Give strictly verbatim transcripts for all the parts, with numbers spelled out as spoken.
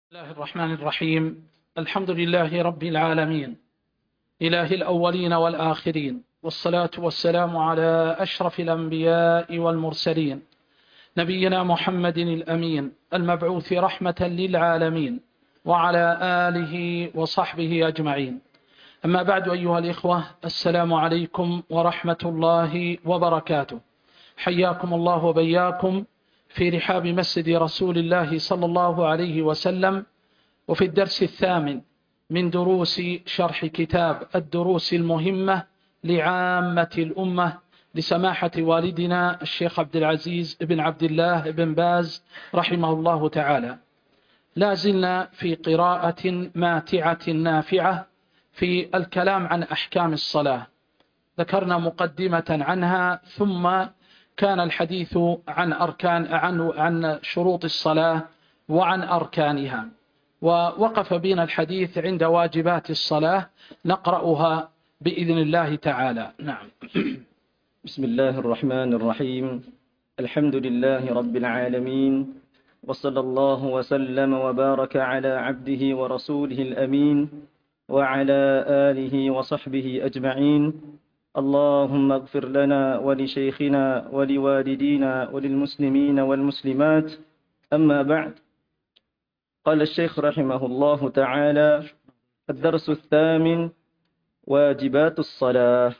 بسم الله الرحمن الرحيم. الحمد لله رب العالمين، إله الأولين والآخرين، والصلاة والسلام على أشرف الأنبياء والمرسلين، نبينا محمد الأمين المبعوث رحمة للعالمين، وعلى آله وصحبه أجمعين. أما بعد، أيها الإخوة، السلام عليكم ورحمة الله وبركاته. حياكم الله وبياكم في رحاب مسجد رسول الله صلى الله عليه وسلم، وفي الدرس الثامن من دروس شرح كتاب الدروس المهمة لعامة الأمة لسماحة والدنا الشيخ عبد العزيز بن عبد الله بن باز رحمه الله تعالى. لا زلنا في قراءة ماتعة نافعة في الكلام عن أحكام الصلاة. ذكرنا مقدمة عنها، ثم كان الحديث عن أركان عن عن شروط الصلاة وعن أركانها، ووقف بنا الحديث عند واجبات الصلاة، نقرأها بإذن الله تعالى. نعم. بسم الله الرحمن الرحيم. الحمد لله رب العالمين، وصلى الله وسلم وبارك على عبده ورسوله الأمين وعلى آله وصحبه أجمعين. اللهم اغفر لنا ولشيخنا ولوالدينا وللمسلمين والمسلمات. أما بعد، قال الشيخ رحمه الله تعالى: الدرس الثامن: واجبات الصلاة.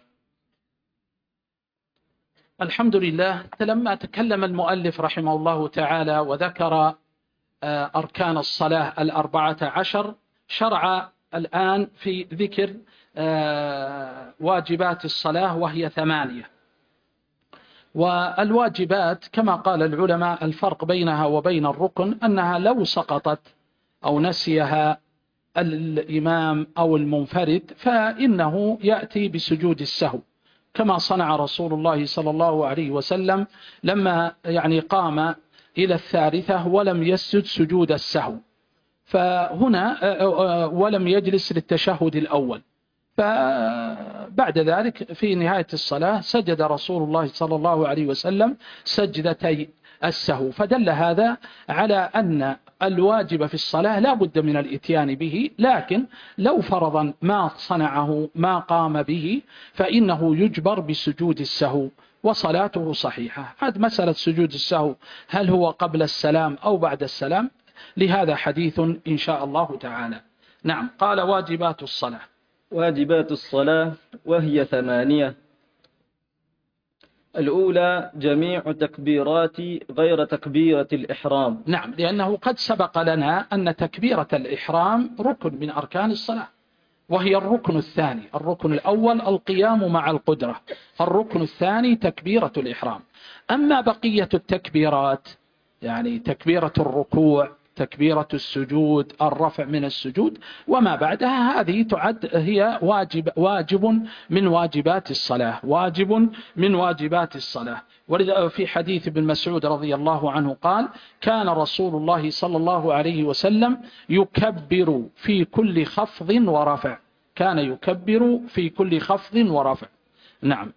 الحمد لله. لما تكلم المؤلف رحمه الله تعالى وذكر أركان الصلاة الأربعة عشر، شرع الآن في ذكر واجبات الصلاة، وهي ثمانية. والواجبات كما قال العلماء الفرق بينها وبين الركن أنها لو سقطت أو نسيها الإمام أو المنفرد فإنه يأتي بسجود السهو، كما صنع رسول الله صلى الله عليه وسلم لما يعني قام إلى الثالثة ولم يسجد سجود السهو، فهنا ولم يجلس للتشهد الأول، فبعد ذلك في نهاية الصلاة سجد رسول الله صلى الله عليه وسلم سجدتي السهو. فدل هذا على أن الواجب في الصلاة لا بد من الإتيان به، لكن لو فرضا ما صنعه ما قام به فإنه يجبر بسجود السهو وصلاته صحيحة. هذا مسألة سجود السهو، هل هو قبل السلام أو بعد السلام؟ لهذا حديث إن شاء الله تعالى. نعم. قال: واجبات الصلاة. واجبات الصلاة وهي ثمانية. الأولى جميع تكبيرات غير تكبيرة الإحرام. نعم، لأنه قد سبق لنا أن تكبيرة الإحرام ركن من أركان الصلاة، وهي الركن الثاني. الركن الأول القيام مع القدرة، الركن الثاني تكبيرة الإحرام. أما بقية التكبيرات، يعني تكبيرة الركوع، تكبيرة السجود، الرفع من السجود وما بعدها، هذه تعد هي واجب واجب من واجبات الصلاة، واجب من واجبات الصلاة. ولذا في حديث ابن مسعود رضي الله عنه قال: كان رسول الله صلى الله عليه وسلم يكبر في كل خفض ورفع. كان يكبر في كل خفض ورفع. نعم.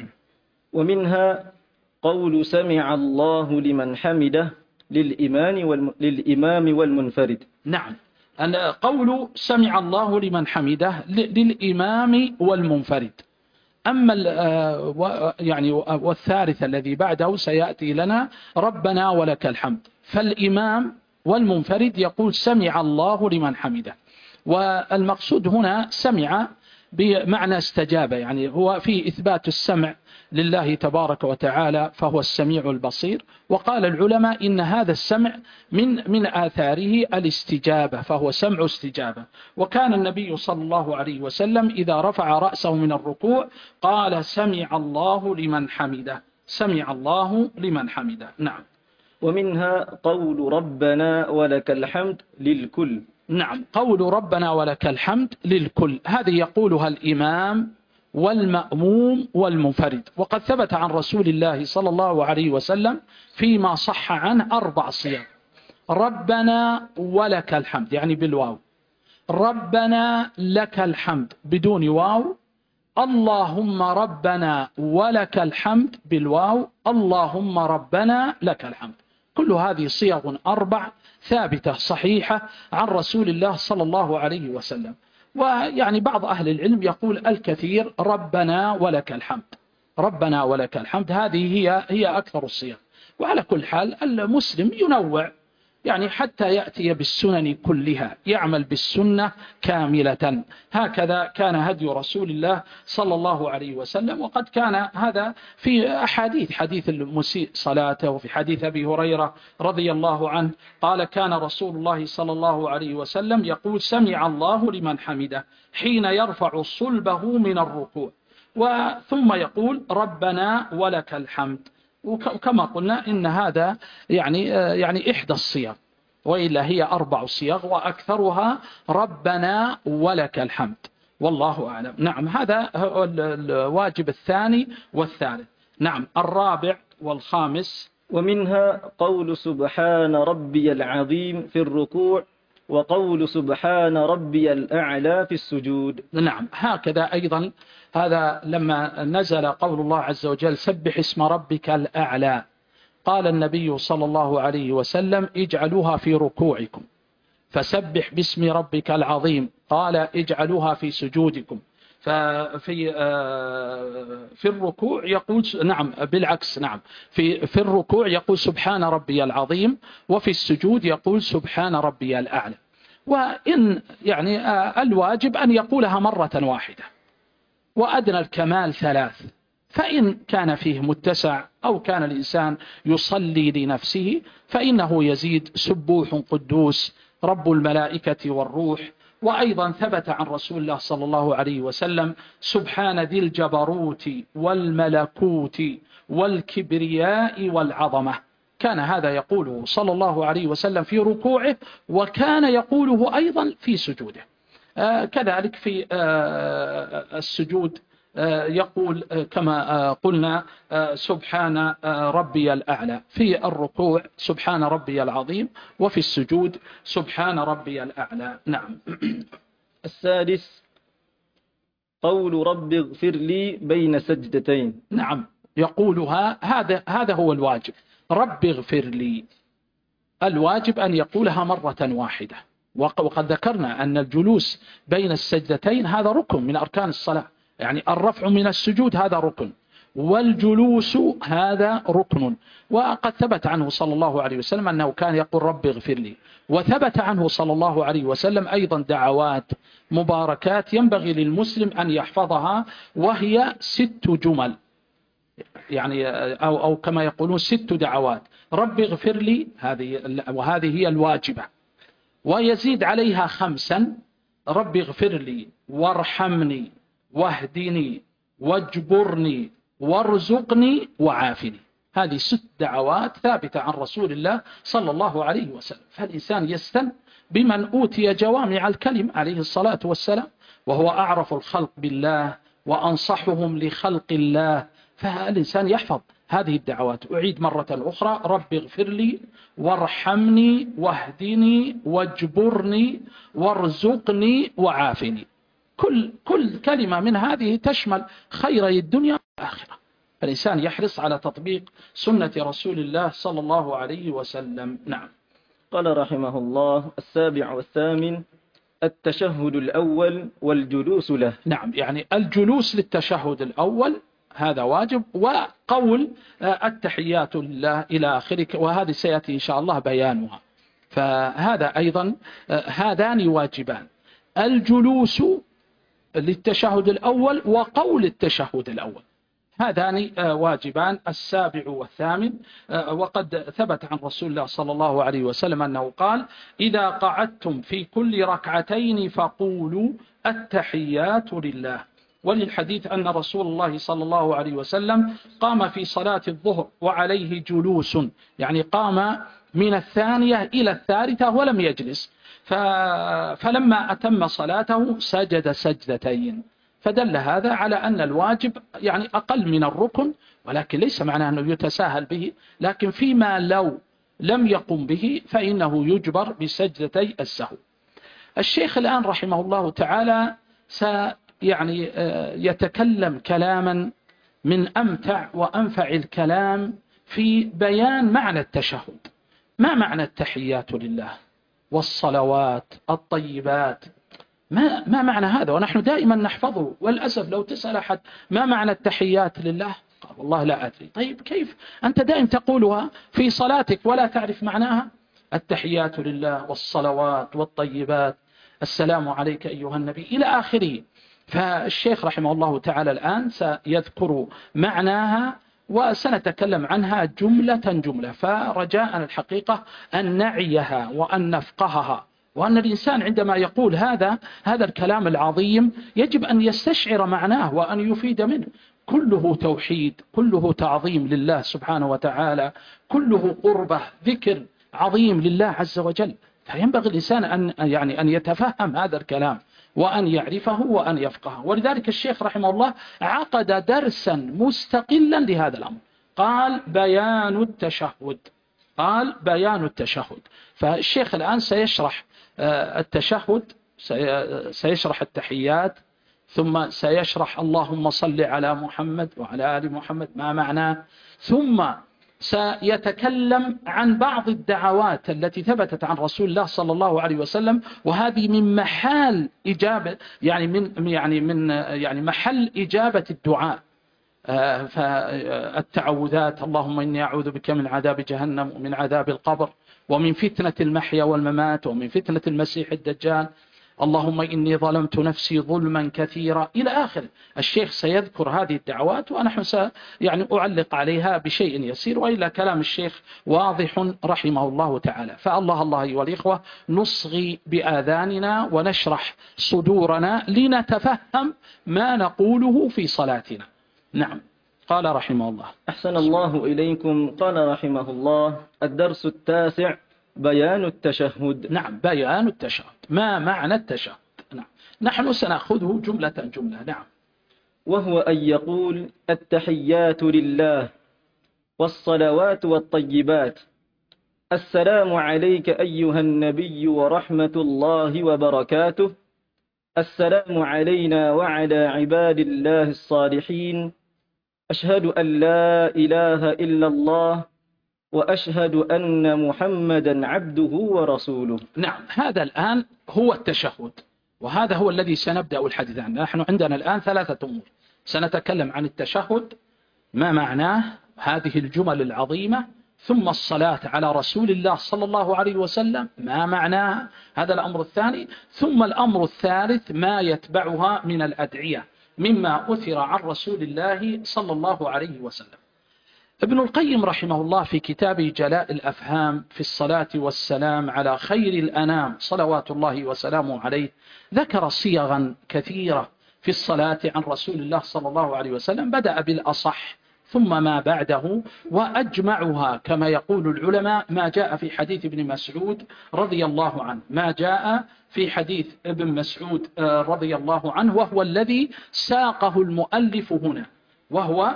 ومنها قول سمع الله لمن حمده للإمام والم... للإمام والمنفرد. نعم، أن قول سمع الله لمن حمده للإمام والمنفرد. أما يعني والثالث الذي بعده سيأتي لنا: ربنا ولك الحمد. فالإمام والمنفرد يقول سمع الله لمن حمده، والمقصود هنا سمع بمعنى استجاب، يعني هو في إثبات السمع لله تبارك وتعالى، فهو السميع البصير. وقال العلماء إن هذا السمع من من آثاره الاستجابة، فهو سمع استجابة. وكان النبي صلى الله عليه وسلم إذا رفع رأسه من الركوع قال: سمع الله لمن حمده، سمع الله لمن حمده. نعم. ومنها قول ربنا ولك الحمد للكل. نعم، قول ربنا ولك الحمد للكل، هذه يقولها الإمام والمأموم والمنفرد. وقد ثبت عن رسول الله صلى الله عليه وسلم فيما صح عنه أربع صيغ: ربنا ولك الحمد يعني بالواو، ربنا لك الحمد بدون واو، اللهم ربنا ولك الحمد بالواو، اللهم ربنا لك الحمد. كل هذه صيغ أربع ثابتة صحيحة عن رسول الله صلى الله عليه وسلم. ويعني بعض أهل العلم يقول الكثير ربنا ولك الحمد، ربنا ولك الحمد، هذه هي هي أكثر الصيغ. وعلى كل حال المسلم ينوع، يعني حتى يأتي بالسنن كلها، يعمل بالسنة كاملة. هكذا كان هدي رسول الله صلى الله عليه وسلم. وقد كان هذا في أحاديث، حديث المسيء صلاته، وفي حديث أبي هريرة رضي الله عنه قال كان رسول الله صلى الله عليه وسلم يقول سمع الله لمن حمده حين يرفع صلبه من الركوع، وثم يقول ربنا ولك الحمد. وكما قلنا إن هذا يعني يعني إحدى الصيغ، وإلا هي أربع صيغ وأكثرها ربنا ولك الحمد، والله أعلم. نعم، هذا هو الواجب الثاني والثالث. نعم، الرابع والخامس. ومنها قول سبحان ربي العظيم في الركوع، وقول سبحان ربي الأعلى في السجود. نعم، هكذا أيضا هذا لما نزل قول الله عز وجل سبح اسم ربك الأعلى، قال النبي صلى الله عليه وسلم اجعلوها في ركوعكم، فسبح باسم ربك العظيم قال اجعلوها في سجودكم. ففي في الركوع يقول نعم بالعكس، نعم في في الركوع يقول سبحان ربي العظيم، وفي السجود يقول سبحان ربي الأعلى. وإن يعني الواجب أن يقولها مرة واحدة، وأدنى الكمال ثلاث. فإن كان فيه متسع أو كان الإنسان يصلي لنفسه فإنه يزيد سبوح قدوس رب الملائكة والروح. وأيضا ثبت عن رسول الله صلى الله عليه وسلم سبحان ذي الجبروت والملكوت والكبرياء والعظمة، كان هذا يقوله صلى الله عليه وسلم في ركوعه، وكان يقوله أيضا في سجوده. آه كذلك في آه السجود آه يقول كما آه قلنا آه سبحان آه ربي الأعلى، في الركوع سبحان ربي العظيم، وفي السجود سبحان ربي الأعلى. نعم. السادس قول رب اغفر لي بين سجدتين. نعم، يقولها، هذا هذا هو الواجب، رب اغفر لي. الواجب أن يقولها مرة واحدة. وقد ذكرنا أن الجلوس بين السجدتين هذا ركن من أركان الصلاة، يعني الرفع من السجود هذا ركن، والجلوس هذا ركن. وقد ثبت عنه صلى الله عليه وسلم أنه كان يقول رب اغفر لي. وثبت عنه صلى الله عليه وسلم أيضا دعوات مباركات ينبغي للمسلم أن يحفظها، وهي ست جمل، يعني أو, أو كما يقولون ست دعوات. رب اغفر لي، هذه وهذه هي الواجبة، ويزيد عليها خمسا: رب اغفر لي وارحمني واهدني واجبرني وارزقني وعافني. هذه ست دعوات ثابتة عن رسول الله صلى الله عليه وسلم. فالإنسان يستن بمن أوتي جوامع الكلم عليه الصلاة والسلام، وهو أعرف الخلق بالله وأنصحهم لخلق الله، فالإنسان يحفظ هذه الدعوات. أعيد مرة أخرى: رب اغفر لي وارحمني واهدني واجبرني وارزقني وعافني. كل كل كلمة من هذه تشمل خيري الدنيا والآخرة. فالإنسان يحرص على تطبيق سنة رسول الله صلى الله عليه وسلم. نعم. قال رحمه الله: السابع والثامن التشهد الأول والجلوس له. نعم، يعني الجلوس للتشهد الأول هذا واجب، وقول التحيات لله إلى آخره، وهذه سيأتي إن شاء الله بيانها. فهذا أيضا هذان واجبان: الجلوس للتشهد الأول وقول التشهد الأول، هذان واجبان. السابع والثامن، وقد ثبت عن رسول الله صلى الله عليه وسلم أنه قال: إذا قعدتم في كل ركعتين فقولوا التحيات لله. وللحديث أن رسول الله صلى الله عليه وسلم قام في صلاة الظهر وعليه جلوس، يعني قام من الثانية إلى الثالثة ولم يجلس، فلما أتم صلاته سجد سجدتين. فدل هذا على أن الواجب يعني أقل من الركن، ولكن ليس معناه أنه يتساهل به، لكن فيما لو لم يقم به فإنه يجبر بسجدتي السهو. الشيخ الآن رحمه الله تعالى س يعني يتكلم كلاما من أمتع وأنفع الكلام في بيان معنى التشهد، ما معنى التحيات لله والصلوات الطيبات؟ ما ما معنى هذا؟ ونحن دائما نحفظه، والأسف لو تسأل أحد ما معنى التحيات لله قال والله لا أدري. طيب كيف أنت دائما تقولها في صلاتك ولا تعرف معناها؟ التحيات لله والصلوات والطيبات، السلام عليك أيها النبي إلى آخره. فالشيخ رحمه الله تعالى الآن سيذكر معناها وسنتكلم عنها جملة جملة، فرجاء الحقيقة أن نعيها وأن نفقهها، وأن الإنسان عندما يقول هذا هذا الكلام العظيم يجب أن يستشعر معناه وأن يفيد منه. كله توحيد، كله تعظيم لله سبحانه وتعالى، كله قربة ذكر عظيم لله عز وجل. فينبغي الإنسان أن يعني أن يتفهم هذا الكلام وأن يعرفه وأن يفقهه. ولذلك الشيخ رحمه الله عقد درسا مستقلا لهذا الأمر، قال بيان التشهد. قال بيان التشهد. فالشيخ الآن سيشرح التشهد، سيشرح التحيات، ثم سيشرح اللهم صل على محمد وعلى آل محمد ما معناه، ثم سيتكلم عن بعض الدعوات التي ثبتت عن رسول الله صلى الله عليه وسلم، وهذه من محل إجابة يعني من يعني من يعني محل إجابة الدعاء. فالتعوذات اللهم إني أعوذ بك من عذاب جهنم ومن عذاب القبر ومن فتنة المحيا والممات ومن فتنة المسيح الدجال، اللهم إني ظلمت نفسي ظلما كثيرا إلى آخر. الشيخ سيذكر هذه الدعوات ونحن س يعني أعلق عليها بشيء يسير، وإلا كلام الشيخ واضح رحمه الله تعالى. فالله الله أيها الإخوة نصغي بآذاننا ونشرح صدورنا لنتفهم ما نقوله في صلاتنا. نعم. قال رحمه الله. أحسن الله إليكم. قال رحمه الله: الدرس التاسع بيان التشهد. نعم، بيان التشهد. ما معنى التشهد؟ نعم، نحن سنأخذه جملة جملة. نعم. وهو أن يقول: التحيات لله والصلوات والطيبات، السلام عليك أيها النبي ورحمة الله وبركاته، السلام علينا وعلى عباد الله الصالحين، أشهد أن لا إله إلا الله وأشهد أن محمدا عبده ورسوله. نعم، هذا الآن هو التشهد، وهذا هو الذي سنبدأ الحديث عنه. نحن عندنا الآن ثلاثة أمور. سنتكلم عن التشهد، ما معناه، هذه الجمل العظيمة، ثم الصلاة على رسول الله صلى الله عليه وسلم ما معناه، هذا الأمر الثاني، ثم الأمر الثالث ما يتبعها من الأدعية مما أثر عن رسول الله صلى الله عليه وسلم. ابن القيم رحمه الله في كتابه جلاء الأفهام في الصلاة والسلام على خير الأنام صلوات الله وسلامه عليه ذكر صيغا كثيرة في الصلاة عن رسول الله صلى الله عليه وسلم، بدأ بالأصح ثم ما بعده، وأجمعها كما يقول العلماء ما جاء في حديث ابن مسعود رضي الله عنه، ما جاء في حديث ابن مسعود رضي الله عنه، وهو الذي ساقه المؤلف هنا، وهو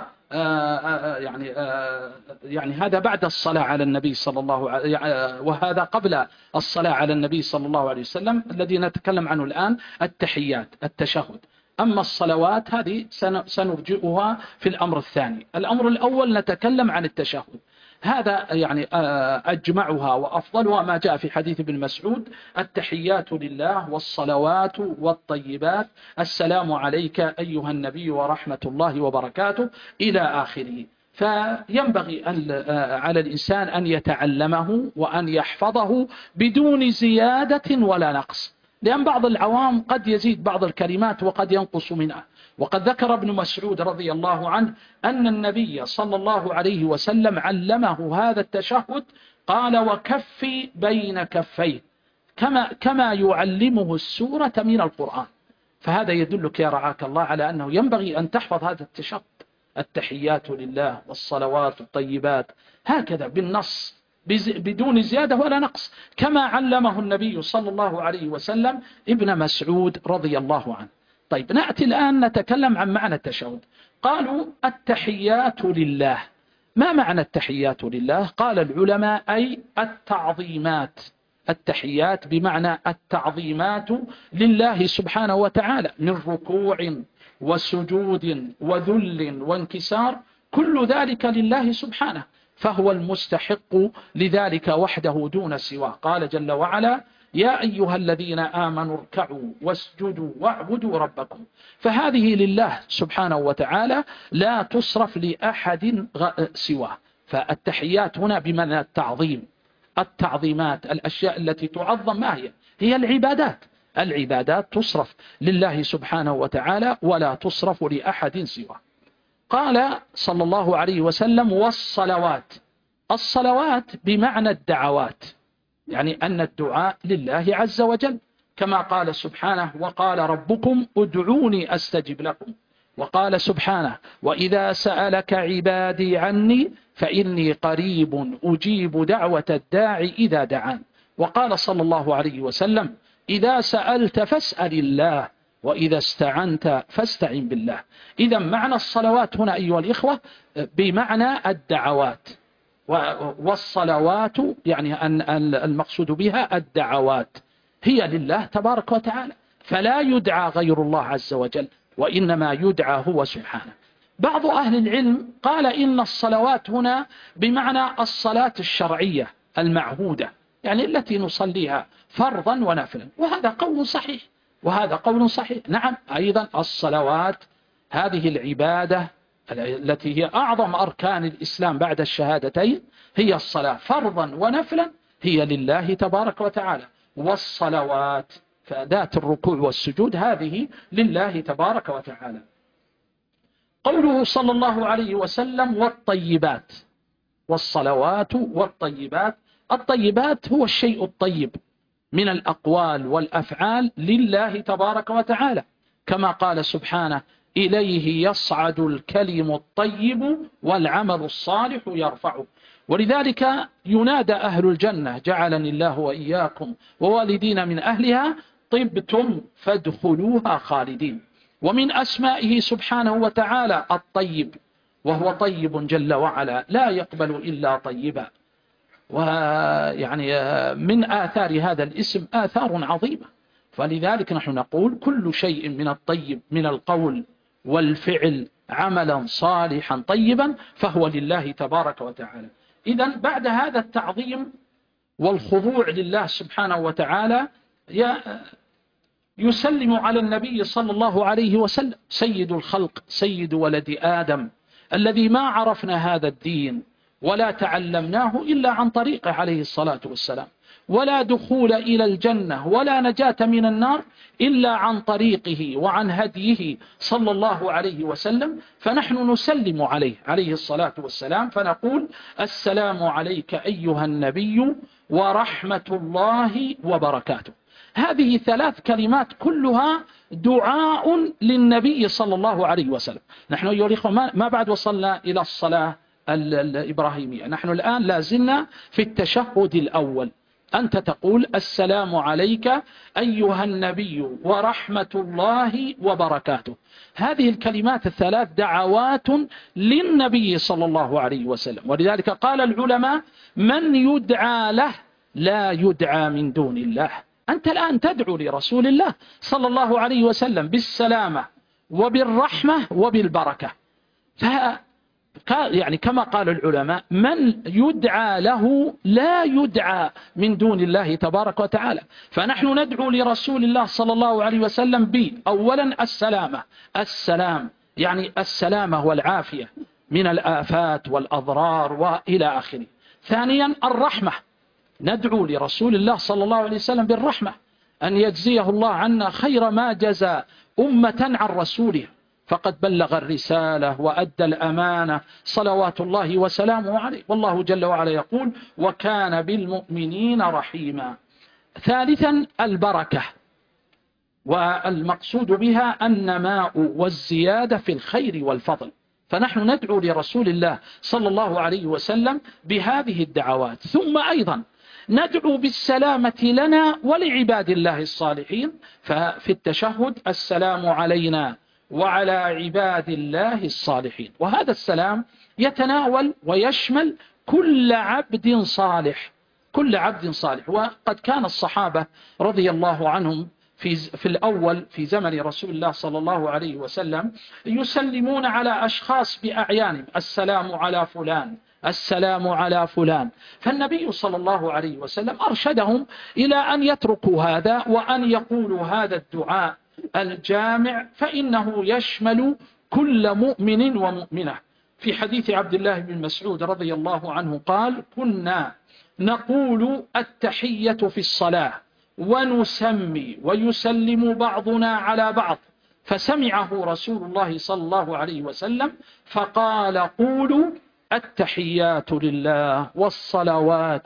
يعني يعني هذا بعد الصلاة على النبي صلى الله عليه، وهذا قبل الصلاة على النبي صلى الله عليه وسلم الذي نتكلم عنه الآن التحيات التشهد. أما الصلوات هذه سنرجئها في الأمر الثاني. الأمر الأول نتكلم عن التشهد، هذا يعني أجمعها وأفضلها ما جاء في حديث ابن مسعود: التحيات لله والصلوات والطيبات، السلام عليك أيها النبي ورحمة الله وبركاته إلى آخره. فينبغي على الإنسان أن يتعلمه وأن يحفظه بدون زيادة ولا نقص، لأن بعض العوام قد يزيد بعض الكلمات وقد ينقص منها. وقد ذكر ابن مسعود رضي الله عنه أن النبي صلى الله عليه وسلم علمه هذا التشهد، قال: وكفي بين كفيه، كما, كما يعلمه السورة من القرآن. فهذا يدلك يا رعاك الله على أنه ينبغي أن تحفظ هذا التشهد: التحيات لله والصلوات الطيبات، هكذا بالنص بدون زيادة ولا نقص، كما علمه النبي صلى الله عليه وسلم ابن مسعود رضي الله عنه. طيب، نأتي الآن نتكلم عن معنى التشهد. قالوا: التحيات لله. ما معنى التحيات لله؟ قال العلماء: أي التعظيمات. التحيات بمعنى التعظيمات لله سبحانه وتعالى من ركوع وسجود وذل وانكسار، كل ذلك لله سبحانه. فهو المستحق لذلك وحده دون سواه. قال جل وعلا: يا أيها الذين آمنوا اركعوا واسجدوا واعبدوا ربكم. فهذه لله سبحانه وتعالى لا تصرف لأحد سواه. فالتحيات هنا بمعنى التعظيم، التعظيمات، الأشياء التي تعظم ما هي؟ هي العبادات. العبادات تصرف لله سبحانه وتعالى ولا تصرف لأحد سواه. قال صلى الله عليه وسلم: والصلوات. الصلوات بمعنى الدعوات، يعني أن الدعاء لله عز وجل، كما قال سبحانه: وقال ربكم ادعوني أستجب لكم. وقال سبحانه: وإذا سألك عبادي عني فإني قريب أجيب دعوة الداعي إذا دعان. وقال صلى الله عليه وسلم: إذا سألت فاسأل الله وإذا استعنت فاستعن بالله. إذا معنى الصلوات هنا أيها الإخوة بمعنى الدعوات، والصلوات يعني أن المقصود بها الدعوات هي لله تبارك وتعالى، فلا يدعى غير الله عز وجل، وإنما يدعى هو سبحانه. بعض أهل العلم قال إن الصلوات هنا بمعنى الصلاة الشرعية المعهودة، يعني التي نصليها فرضا ونفلا، وهذا قول صحيح، وهذا قول صحيح. نعم، أيضا الصلوات هذه العبادة التي هي أعظم أركان الإسلام بعد الشهادتين، هي الصلاة فرضا ونفلا هي لله تبارك وتعالى. والصلوات فذات الركوع والسجود هذه لله تبارك وتعالى. قوله صلى الله عليه وسلم: والطيبات. والصلوات والطيبات. الطيبات هو الشيء الطيب من الأقوال والأفعال لله تبارك وتعالى، كما قال سبحانه: إليه يصعد الكلم الطيب والعمل الصالح يرفعه. ولذلك ينادى أهل الجنة، جعلني الله وإياكم ووالدين من أهلها: طبتم فادخلوها خالدين. ومن أسمائه سبحانه وتعالى الطيب، وهو طيب جل وعلا لا يقبل إلا طيبا. ويعني من آثار هذا الاسم آثار عظيمة، فلذلك نحن نقول كل شيء من الطيب من القول والفعل عملا صالحا طيبا فهو لله تبارك وتعالى. إذن بعد هذا التعظيم والخضوع لله سبحانه وتعالى يسلم على النبي صلى الله عليه وسلم سيد الخلق، سيد ولد آدم، الذي ما عرفنا هذا الدين ولا تعلمناه إلا عن طريقه عليه الصلاة والسلام، ولا دخول إلى الجنة ولا نجاة من النار إلا عن طريقه وعن هديه صلى الله عليه وسلم. فنحن نسلم عليه عليه الصلاة والسلام، فنقول: السلام عليك أيها النبي ورحمة الله وبركاته. هذه ثلاث كلمات كلها دعاء للنبي صلى الله عليه وسلم. نحن أيها الإخوة ما بعد وصلنا إلى الصلاة الإبراهيمية، نحن الآن لازلنا في التشهد الأول. أنت تقول: السلام عليك أيها النبي ورحمة الله وبركاته. هذه الكلمات الثلاث دعوات للنبي صلى الله عليه وسلم، ولذلك قال العلماء: من يدعى له لا يدعى من دون الله. أنت الآن تدعو لرسول الله صلى الله عليه وسلم بالسلامة وبالرحمة وبالبركة. ف يعني كما قال العلماء: من يدعى له لا يدعى من دون الله تبارك وتعالى. فنحن ندعو لرسول الله صلى الله عليه وسلم ب أولا السلامة، السلام يعني السلامة والعافية من الآفات والأضرار وإلى آخره. ثانيا الرحمة، ندعو لرسول الله صلى الله عليه وسلم بالرحمة، أن يجزيه الله عنا خير ما جزى أمة عن رسوله، فقد بلغ الرسالة وأدى الأمانة صلوات الله وسلامه عليه، والله جل وعلا يقول: وكان بالمؤمنين رحيما. ثالثا البركة، والمقصود بها النماء والزيادة في الخير والفضل. فنحن ندعو لرسول الله صلى الله عليه وسلم بهذه الدعوات. ثم أيضا ندعو بالسلامة لنا ولعباد الله الصالحين. ففي التشهد: السلام علينا وعلى عباد الله الصالحين. وهذا السلام يتناول ويشمل كل عبد صالح، كل عبد صالح. وقد كان الصحابة رضي الله عنهم في في الأول في زمن رسول الله صلى الله عليه وسلم يسلمون على أشخاص بأعيانهم: السلام على فلان السلام على فلان. فالنبي صلى الله عليه وسلم أرشدهم إلى أن يتركوا هذا وأن يقولوا هذا الدعاء الجامع، فإنه يشمل كل مؤمن ومؤمنة. في حديث عبد الله بن مسعود رضي الله عنه قال: كنا نقول التحية في الصلاة ونسمي ويسلم بعضنا على بعض، فسمعه رسول الله صلى الله عليه وسلم فقال: قولوا التحيات لله والصلوات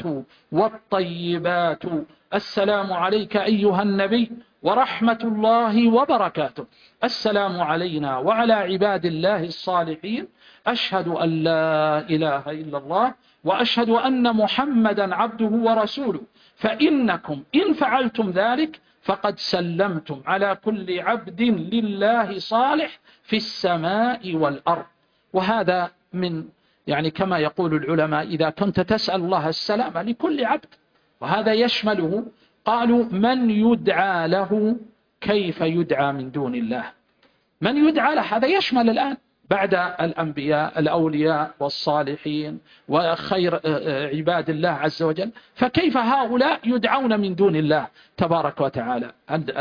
والطيبات، السلام عليك أيها النبي ورحمة الله وبركاته، السلام علينا وعلى عباد الله الصالحين، أشهد أن لا إله إلا الله وأشهد أن محمدا عبده ورسوله، فإنكم إن فعلتم ذلك فقد سلمتم على كل عبد لله صالح في السماء والأرض. وهذا من يعني كما يقول العلماء إذا كنت تسأل الله السلام لكل عبد، وهذا يشمله. قالوا: من يدعى له كيف يدعى من دون الله؟ من يدعى له هذا يشمل الآن بعد الأنبياء الأولياء والصالحين وخير عباد الله عز وجل، فكيف هؤلاء يدعون من دون الله تبارك وتعالى؟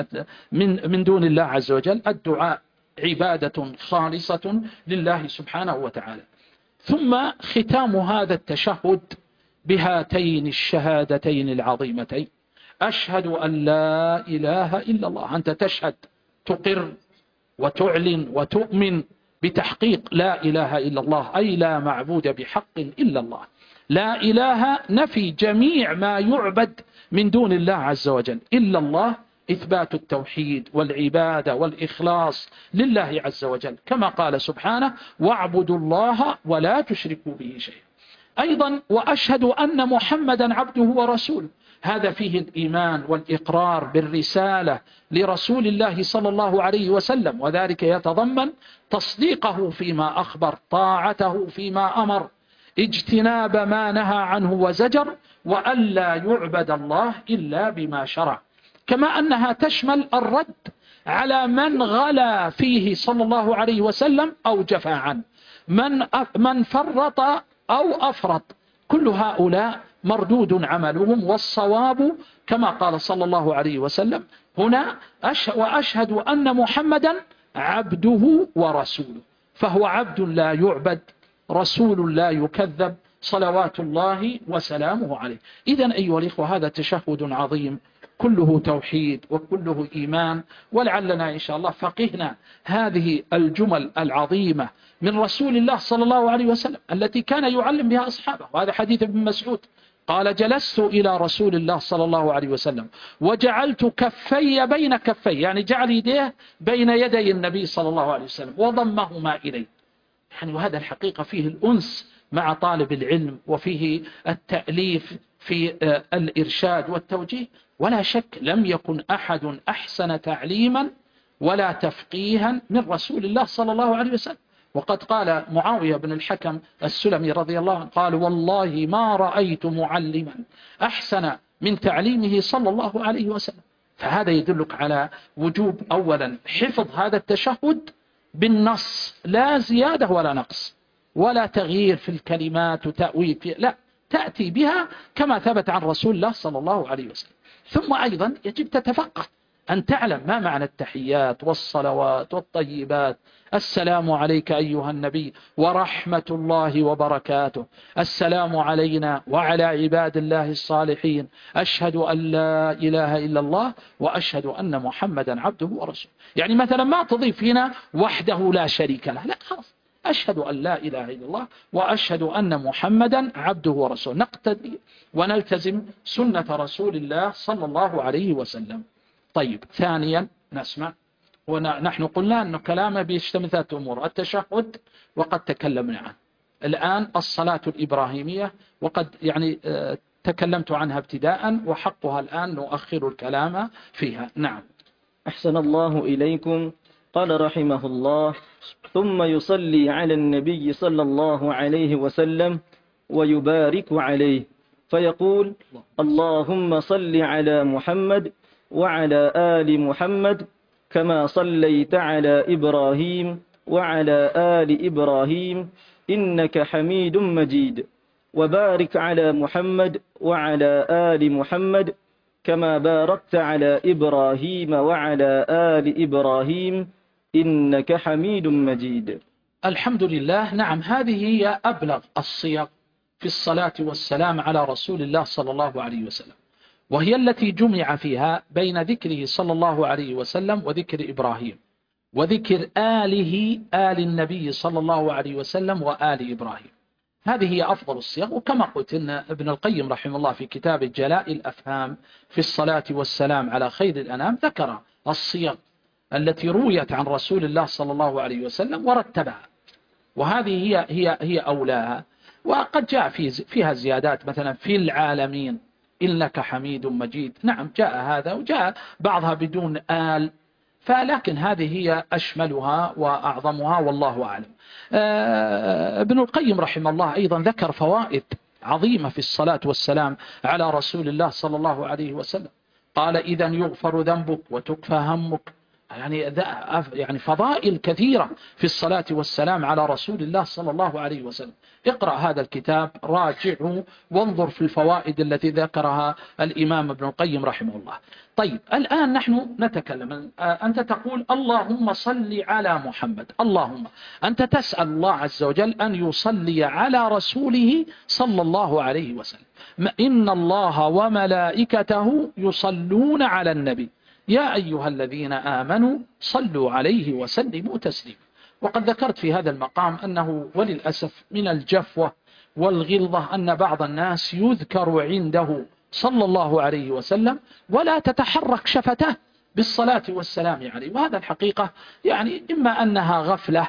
من من دون الله عز وجل الدعاء عبادة خالصة لله سبحانه وتعالى. ثم ختام هذا التشهد بهاتين الشهادتين العظيمتين: أشهد أن لا إله إلا الله. أنت تشهد، تقر وتعلن وتؤمن بتحقيق لا إله إلا الله، أي لا معبود بحق إلا الله. لا إله نفي جميع ما يعبد من دون الله عز وجل، إلا الله إثبات التوحيد والعبادة والإخلاص لله عز وجل، كما قال سبحانه: واعبدوا الله ولا تشركوا به شيئا. أيضا: وأشهد أن محمدا عبده ورسوله. هذا فيه الإيمان والإقرار بالرسالة لرسول الله صلى الله عليه وسلم، وذلك يتضمن تصديقه فيما أخبر، طاعته فيما أمر، اجتناب ما نهى عنه وزجر، وألا يعبد الله إلا بما شرع. كما أنها تشمل الرد على من غلا فيه صلى الله عليه وسلم أو جفى عنه، من من فرط أو أفرط، كل هؤلاء مردود عملهم، والصواب كما قال صلى الله عليه وسلم هنا: وأشهد أن محمدا عبده ورسوله. فهو عبد لا يعبد، رسول لا يكذب، صلوات الله وسلامه عليه. إذن أيها الإخوة هذا تشهد عظيم كله توحيد وكله إيمان، ولعلنا إن شاء الله فقهنا هذه الجمل العظيمة من رسول الله صلى الله عليه وسلم التي كان يعلم بها أصحابه. وهذا حديث ابن مسعود قال: جلست إلى رسول الله صلى الله عليه وسلم وجعلت كفي بين كفي، يعني جعل يديه بين يدي النبي صلى الله عليه وسلم وضمهما إليه. يعني وهذا الحقيقة فيه الأنس مع طالب العلم، وفيه التأليف في الإرشاد والتوجيه. ولا شك لم يكن أحد أحسن تعليما ولا تفقيها من رسول الله صلى الله عليه وسلم. وقد قال معاوية بن الحكم السلمي رضي الله عنه قال: والله ما رأيت معلما أحسن من تعليمه صلى الله عليه وسلم. فهذا يدلك على وجوب أولا حفظ هذا التشهد بالنص، لا زيادة ولا نقص ولا تغيير في الكلمات وتأويل فيها، لا، تأتي بها كما ثبت عن رسول الله صلى الله عليه وسلم. ثم أيضا يجب تتفقه أن تعلم ما معنى التحيات والصلوات والطيبات: السلام عليك أيها النبي ورحمة الله وبركاته، السلام علينا وعلى عباد الله الصالحين، أشهد أن لا إله إلا الله وأشهد أن محمدا عبده ورسوله. يعني مثلا ما تضيف هنا وحده لا شريك له، لا، خلاص، أشهد أن لا إله إلا الله وأشهد أن محمدا عبده ورسوله، نقتدي ونلتزم سنة رسول الله صلى الله عليه وسلم. طيب، ثانيا نسمع، ونحن قلنا أن كلامه بيشتمل ثلاث أمور: التشهد وقد تكلمنا عنه، الآن الصلاة الإبراهيمية وقد يعني تكلمت عنها ابتداء، وحقها الآن نؤخر الكلام فيها. نعم. أحسن الله إليكم. قال رحمه الله: ثم يصلي على النبي صلى الله عليه وسلم ويبارك عليه، فيقول: اللهم صل على محمد وعلى آل محمد كما صليت على إبراهيم وعلى آل إبراهيم إنك حميد مجيد. وبارك على محمد وعلى آل محمد كما باركت على إبراهيم وعلى آل إبراهيم إنك حميد مجيد. الحمد لله. نعم، هذه هي أبلغ الصيغ في الصلاة والسلام على رسول الله صلى الله عليه وسلم، وهي التي جمع فيها بين ذكره صلى الله عليه وسلم وذكر إبراهيم وذكر آله، آل النبي صلى الله عليه وسلم وآل إبراهيم. هذه هي أفضل الصيغ. وكما قلت إن ابن القيم رحمه الله في كتاب جلاء الأفهام في الصلاة والسلام على خير الأنام ذكر الصيغ التي رويت عن رسول الله صلى الله عليه وسلم ورتبها، وهذه هي هي هي أولاها. وقد جاء في فيها زيادات، مثلا في العالمين إنك حميد مجيد. نعم جاء هذا، وجاء بعضها بدون آل، فلكن هذه هي أشملها وأعظمها والله أعلم. ابن القيم رحمه الله أيضا ذكر فوائد عظيمة في الصلاة والسلام على رسول الله صلى الله عليه وسلم. قال إذا يغفر ذنبك وتكفى همك، يعني يعني فضائل كثيرة في الصلاة والسلام على رسول الله صلى الله عليه وسلم. اقرأ هذا الكتاب، راجعه وانظر في الفوائد التي ذكرها الإمام ابن القيم رحمه الله. طيب الآن نحن نتكلم، أنت تقول اللهم صل على محمد، اللهم أنت تسأل الله عز وجل أن يصلي على رسوله صلى الله عليه وسلم. إن الله وملائكته يصلون على النبي يا أيها الذين آمنوا صلوا عليه وسلموا تسليما. وقد ذكرت في هذا المقام أنه وللأسف من الجفوة والغلظة أن بعض الناس يذكر عنده صلى الله عليه وسلم ولا تتحرك شفته بالصلاة والسلام عليه، وهذا الحقيقة يعني إما أنها غفلة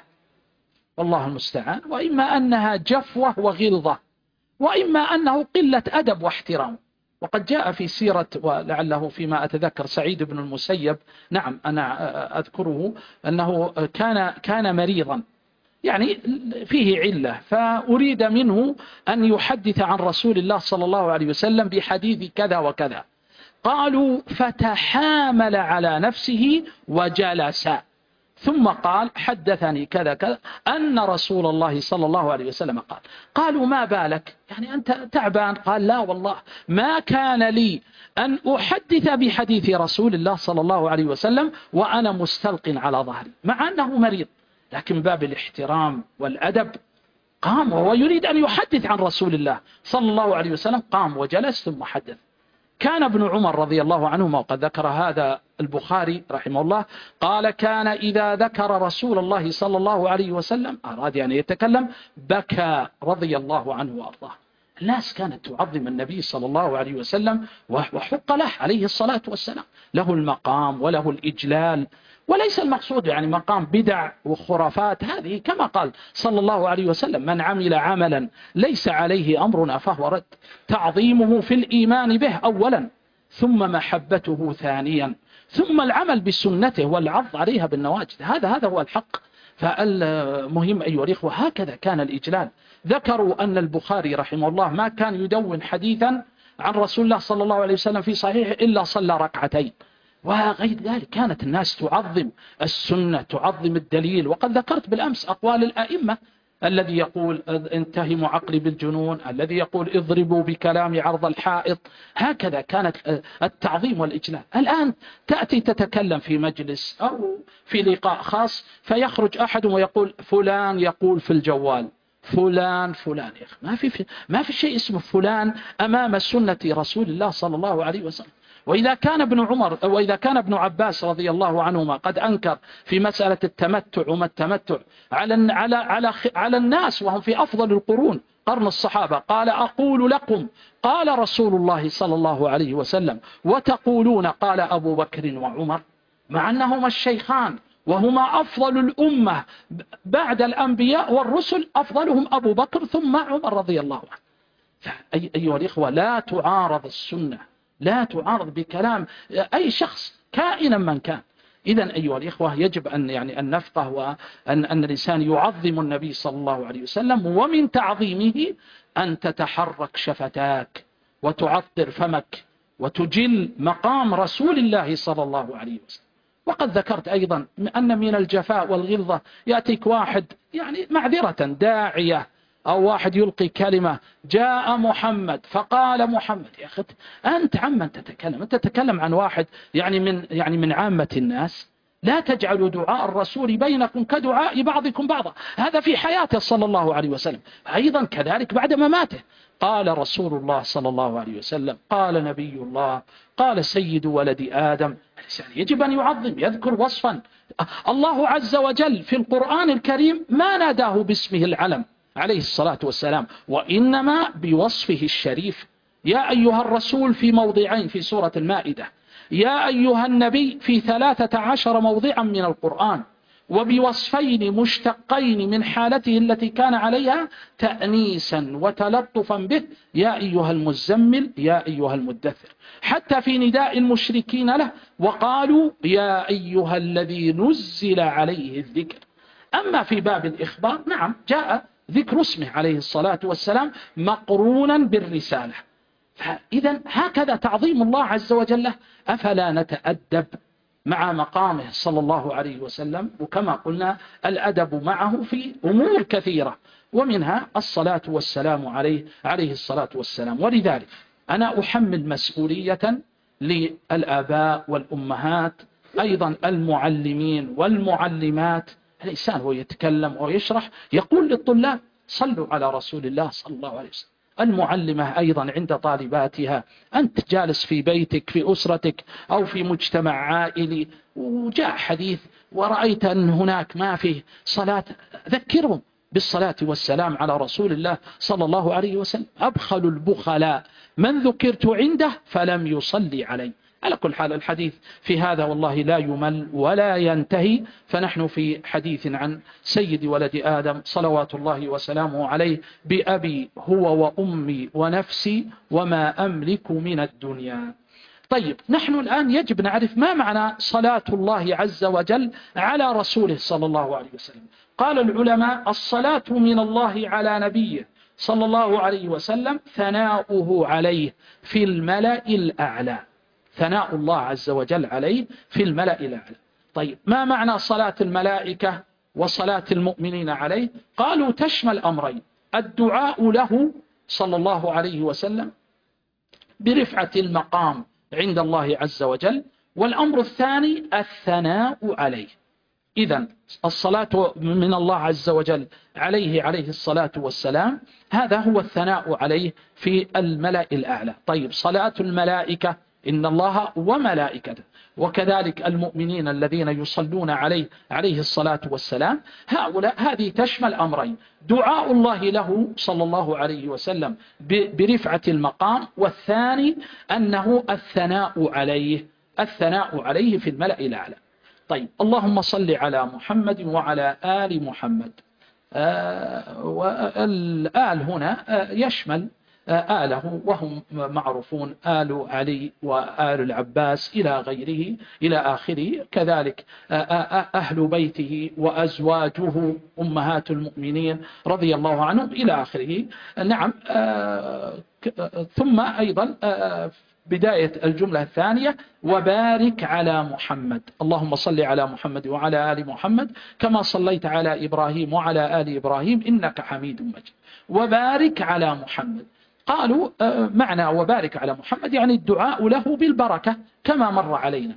والله المستعان، وإما أنها جفوة وغلظة، وإما أنه قلة أدب واحترام. وقد جاء في سيرة، ولعله فيما أتذكر، سعيد بن المسيب، نعم أنا أذكره، أنه كان كان مريضا، يعني فيه علة، فأريد منه أن يحدث عن رسول الله صلى الله عليه وسلم بحديث كذا وكذا. قالوا فتحامل على نفسه وجلس، ثم قال حدثني كذا كذا أن رسول الله صلى الله عليه وسلم قال. قالوا ما بالك، يعني أنت تعبان؟ قال لا والله ما كان لي أن أحدث بحديث رسول الله صلى الله عليه وسلم وأنا مستلق على ظهري، مع أنه مريض، لكن باب الاحترام والأدب قام وهو يريد أن يحدث عن رسول الله صلى الله عليه وسلم، قام وجلس ثم حدث. كان ابن عمر رضي الله عنهما، وقد ذكر هذا البخاري رحمه الله، قال كان إذا ذكر رسول الله صلى الله عليه وسلم أراد أن يتكلم بكى رضي الله عنه وأرضاه. الناس كانت تعظم النبي صلى الله عليه وسلم، وحق له عليه الصلاة والسلام، له المقام وله الإجلال، وليس المقصود يعني مقام بدع وخرافات. هذه كما قال صلى الله عليه وسلم من عمل عملا ليس عليه أمرنا فهو رد. تعظيمه في الإيمان به أولا، ثم محبته ثانيا، ثم العمل بسنته والعض عليها بالنواجذ. هذا هذا هو الحق. فالمهم أيها الإخوة هكذا كان الإجلال. ذكروا أن البخاري رحمه الله ما كان يدون حديثا عن رسول الله صلى الله عليه وسلم في صحيح إلا صلى ركعتين، وغير ذلك. كانت الناس تعظم السنة، تعظم الدليل. وقد ذكرت بالأمس أقوال الأئمة، الذي يقول انتهموا عقلي بالجنون، الذي يقول اضربوا بكلامي عرض الحائط. هكذا كانت التعظيم والإجلال. الآن تأتي تتكلم في مجلس أو في لقاء خاص، فيخرج أحد ويقول فلان يقول في الجوال، فلان فلان. يا أخي ما في ما في شيء اسمه فلان أمام سنة رسول الله صلى الله عليه وسلم. وإذا كان ابن عمر وإذا كان ابن عباس رضي الله عنهما قد أنكر في مسألة التمتع وما التمتع على على على على الناس وهم في أفضل القرون قرن الصحابة، قال أقول لكم قال رسول الله صلى الله عليه وسلم وتقولون قال أبو بكر وعمر، مع أنهما الشيخان وهما أفضل الأمة بعد الأنبياء والرسل، أفضلهم أبو بكر ثم عمر رضي الله عنه. أيها الإخوة لا تعارض السنة، لا تعارض بكلام أي شخص كائنا من كان. إذن أيها الإخوة يجب أن يعني أن نفقه وأن أن الإنسان يعظم النبي صلى الله عليه وسلم، ومن تعظيمه أن تتحرك شفتاك وتعطر فمك وتجل مقام رسول الله صلى الله عليه وسلم. وقد ذكرت أيضا أن من الجفاء والغلظة يأتيك واحد يعني معذرة داعية أو واحد يلقي كلمة جاء محمد فقال محمد، يا أخي أنت عمن تتكلم؟ أنت تتكلم عن واحد يعني من يعني من عامة الناس. لا تجعلوا دعاء الرسول بينكم كدعاء بعضكم بعضا، هذا في حياته صلى الله عليه وسلم. أيضا كذلك بعد مماته قال رسول الله صلى الله عليه وسلم، قال نبي الله، قال سيد ولد آدم. الإنسان يجب أن يعظم، يذكر وصفا. الله عز وجل في القرآن الكريم ما ناداه باسمه العلم عليه الصلاة والسلام، وإنما بوصفه الشريف. يا أيها الرسول في موضعين في سورة المائدة، يا أيها النبي في ثلاثة عشر موضعا من القرآن، وبوصفين مشتقين من حالته التي كان عليها تأنيسا وتلطفا به، يا أيها المزمل، يا أيها المدثر. حتى في نداء المشركين له وقالوا يا أيها الذي نزل عليه الذكر. أما في باب الإخبار نعم جاء ذكر اسمه عليه الصلاة والسلام مقرونا بالرسالة. فإذا هكذا تعظيم الله عز وجل له. أفلا نتأدب مع مقامه صلى الله عليه وسلم؟ وكما قلنا الأدب معه في أمور كثيرة، ومنها الصلاة والسلام عليه عليه الصلاة والسلام. ولذلك أنا أحمل مسؤولية للآباء والأمهات، أيضا المعلمين والمعلمات. الإنسان هو يتكلم ويشرح يقول للطلاب صلوا على رسول الله صلى الله عليه وسلم. المعلمة أيضا عند طالباتها، أنت جالس في بيتك في أسرتك أو في مجتمع عائلي وجاء حديث ورأيت أن هناك ما فيه صلاة، ذكرهم بالصلاة والسلام على رسول الله صلى الله عليه وسلم. أبخل البخلاء من ذكرت عنده فلم يصلي علي. على كل حال الحديث في هذا والله لا يمل ولا ينتهي، فنحن في حديث عن سيد ولد آدم صلوات الله وسلامه عليه، بأبي هو وأمي ونفسي وما أملك من الدنيا. طيب نحن الآن يجب نعرف ما معنى صلاة الله عز وجل على رسوله صلى الله عليه وسلم. قال العلماء الصلاة من الله على نبيه صلى الله عليه وسلم ثناؤه عليه في الملأ الأعلى، ثناء الله عز وجل عليه في الملأ الأعلى. طيب ما معنى صلاة الملائكة وصلاة المؤمنين عليه؟ قالوا تشمل أمرين: الدعاء له صلى الله عليه وسلم برفعة المقام عند الله عز وجل، والأمر الثاني الثناء عليه. إذن الصلاة من الله عز وجل عليه عليه الصلاة والسلام هذا هو الثناء عليه في الملأ الأعلى. طيب صلاة الملائكة إن الله وملائكته، وكذلك المؤمنين الذين يصلون عليه عليه الصلاة والسلام، هؤلاء هذه تشمل أمرين: دعاء الله له صلى الله عليه وسلم برفعة المقام، والثاني أنه الثناء عليه الثناء عليه في الملأ الأعلى. طيب اللهم صل على محمد وعلى آل محمد. آه والآل هنا آه يشمل آه آله، وهم معروفون: آل علي وآل العباس إلى غيره إلى آخره، كذلك آه آه أهل بيته وأزواجه أمهات المؤمنين رضي الله عنهم إلى آخره. نعم. آه ثم أيضا آه بداية الجملة الثانية: وبارك على محمد. اللهم صل على محمد وعلى آل محمد كما صليت على إبراهيم وعلى آل إبراهيم إنك حميد مجيد. وبارك على محمد. قالوا معنى وبارك على محمد يعني الدعاء له بالبركة كما مر علينا: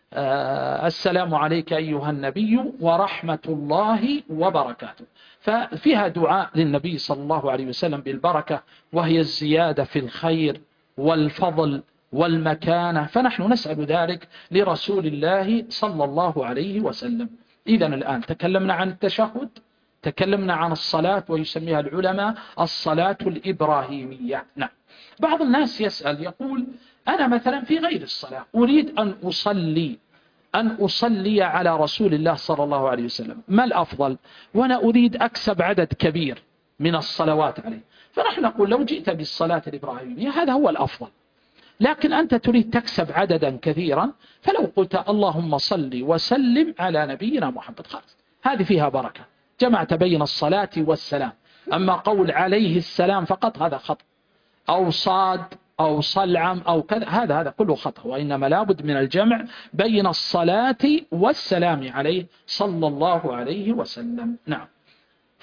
السلام عليك أيها النبي ورحمة الله وبركاته. ففيها دعاء للنبي صلى الله عليه وسلم بالبركة، وهي الزيادة في الخير والفضل والمكانة، فنحن نسأل ذلك لرسول الله صلى الله عليه وسلم. إذن الآن تكلمنا عن التشهد، تكلمنا عن الصلاة ويسميها العلماء الصلاة الإبراهيمية. نعم. بعض الناس يسأل يقول: أنا مثلا في غير الصلاة أريد أن أصلي أن أصلي على رسول الله صلى الله عليه وسلم، ما الأفضل؟ وأنا أريد أكسب عدد كبير من الصلوات عليه. فنحن نقول لو جئت بالصلاة الإبراهيمية هذا هو الأفضل، لكن أنت تريد تكسب عددا كثيرا، فلو قلت اللهم صل وسلم على نبينا محمد خالص، هذه فيها بركة، جمعت بين الصلاة والسلام. أما قول عليه السلام فقط هذا خطأ، أو صاد أو صلعم أو كذا، هذا هذا كله خطأ، وإنما لابد من الجمع بين الصلاة والسلام عليه صلى الله عليه وسلم. نعم.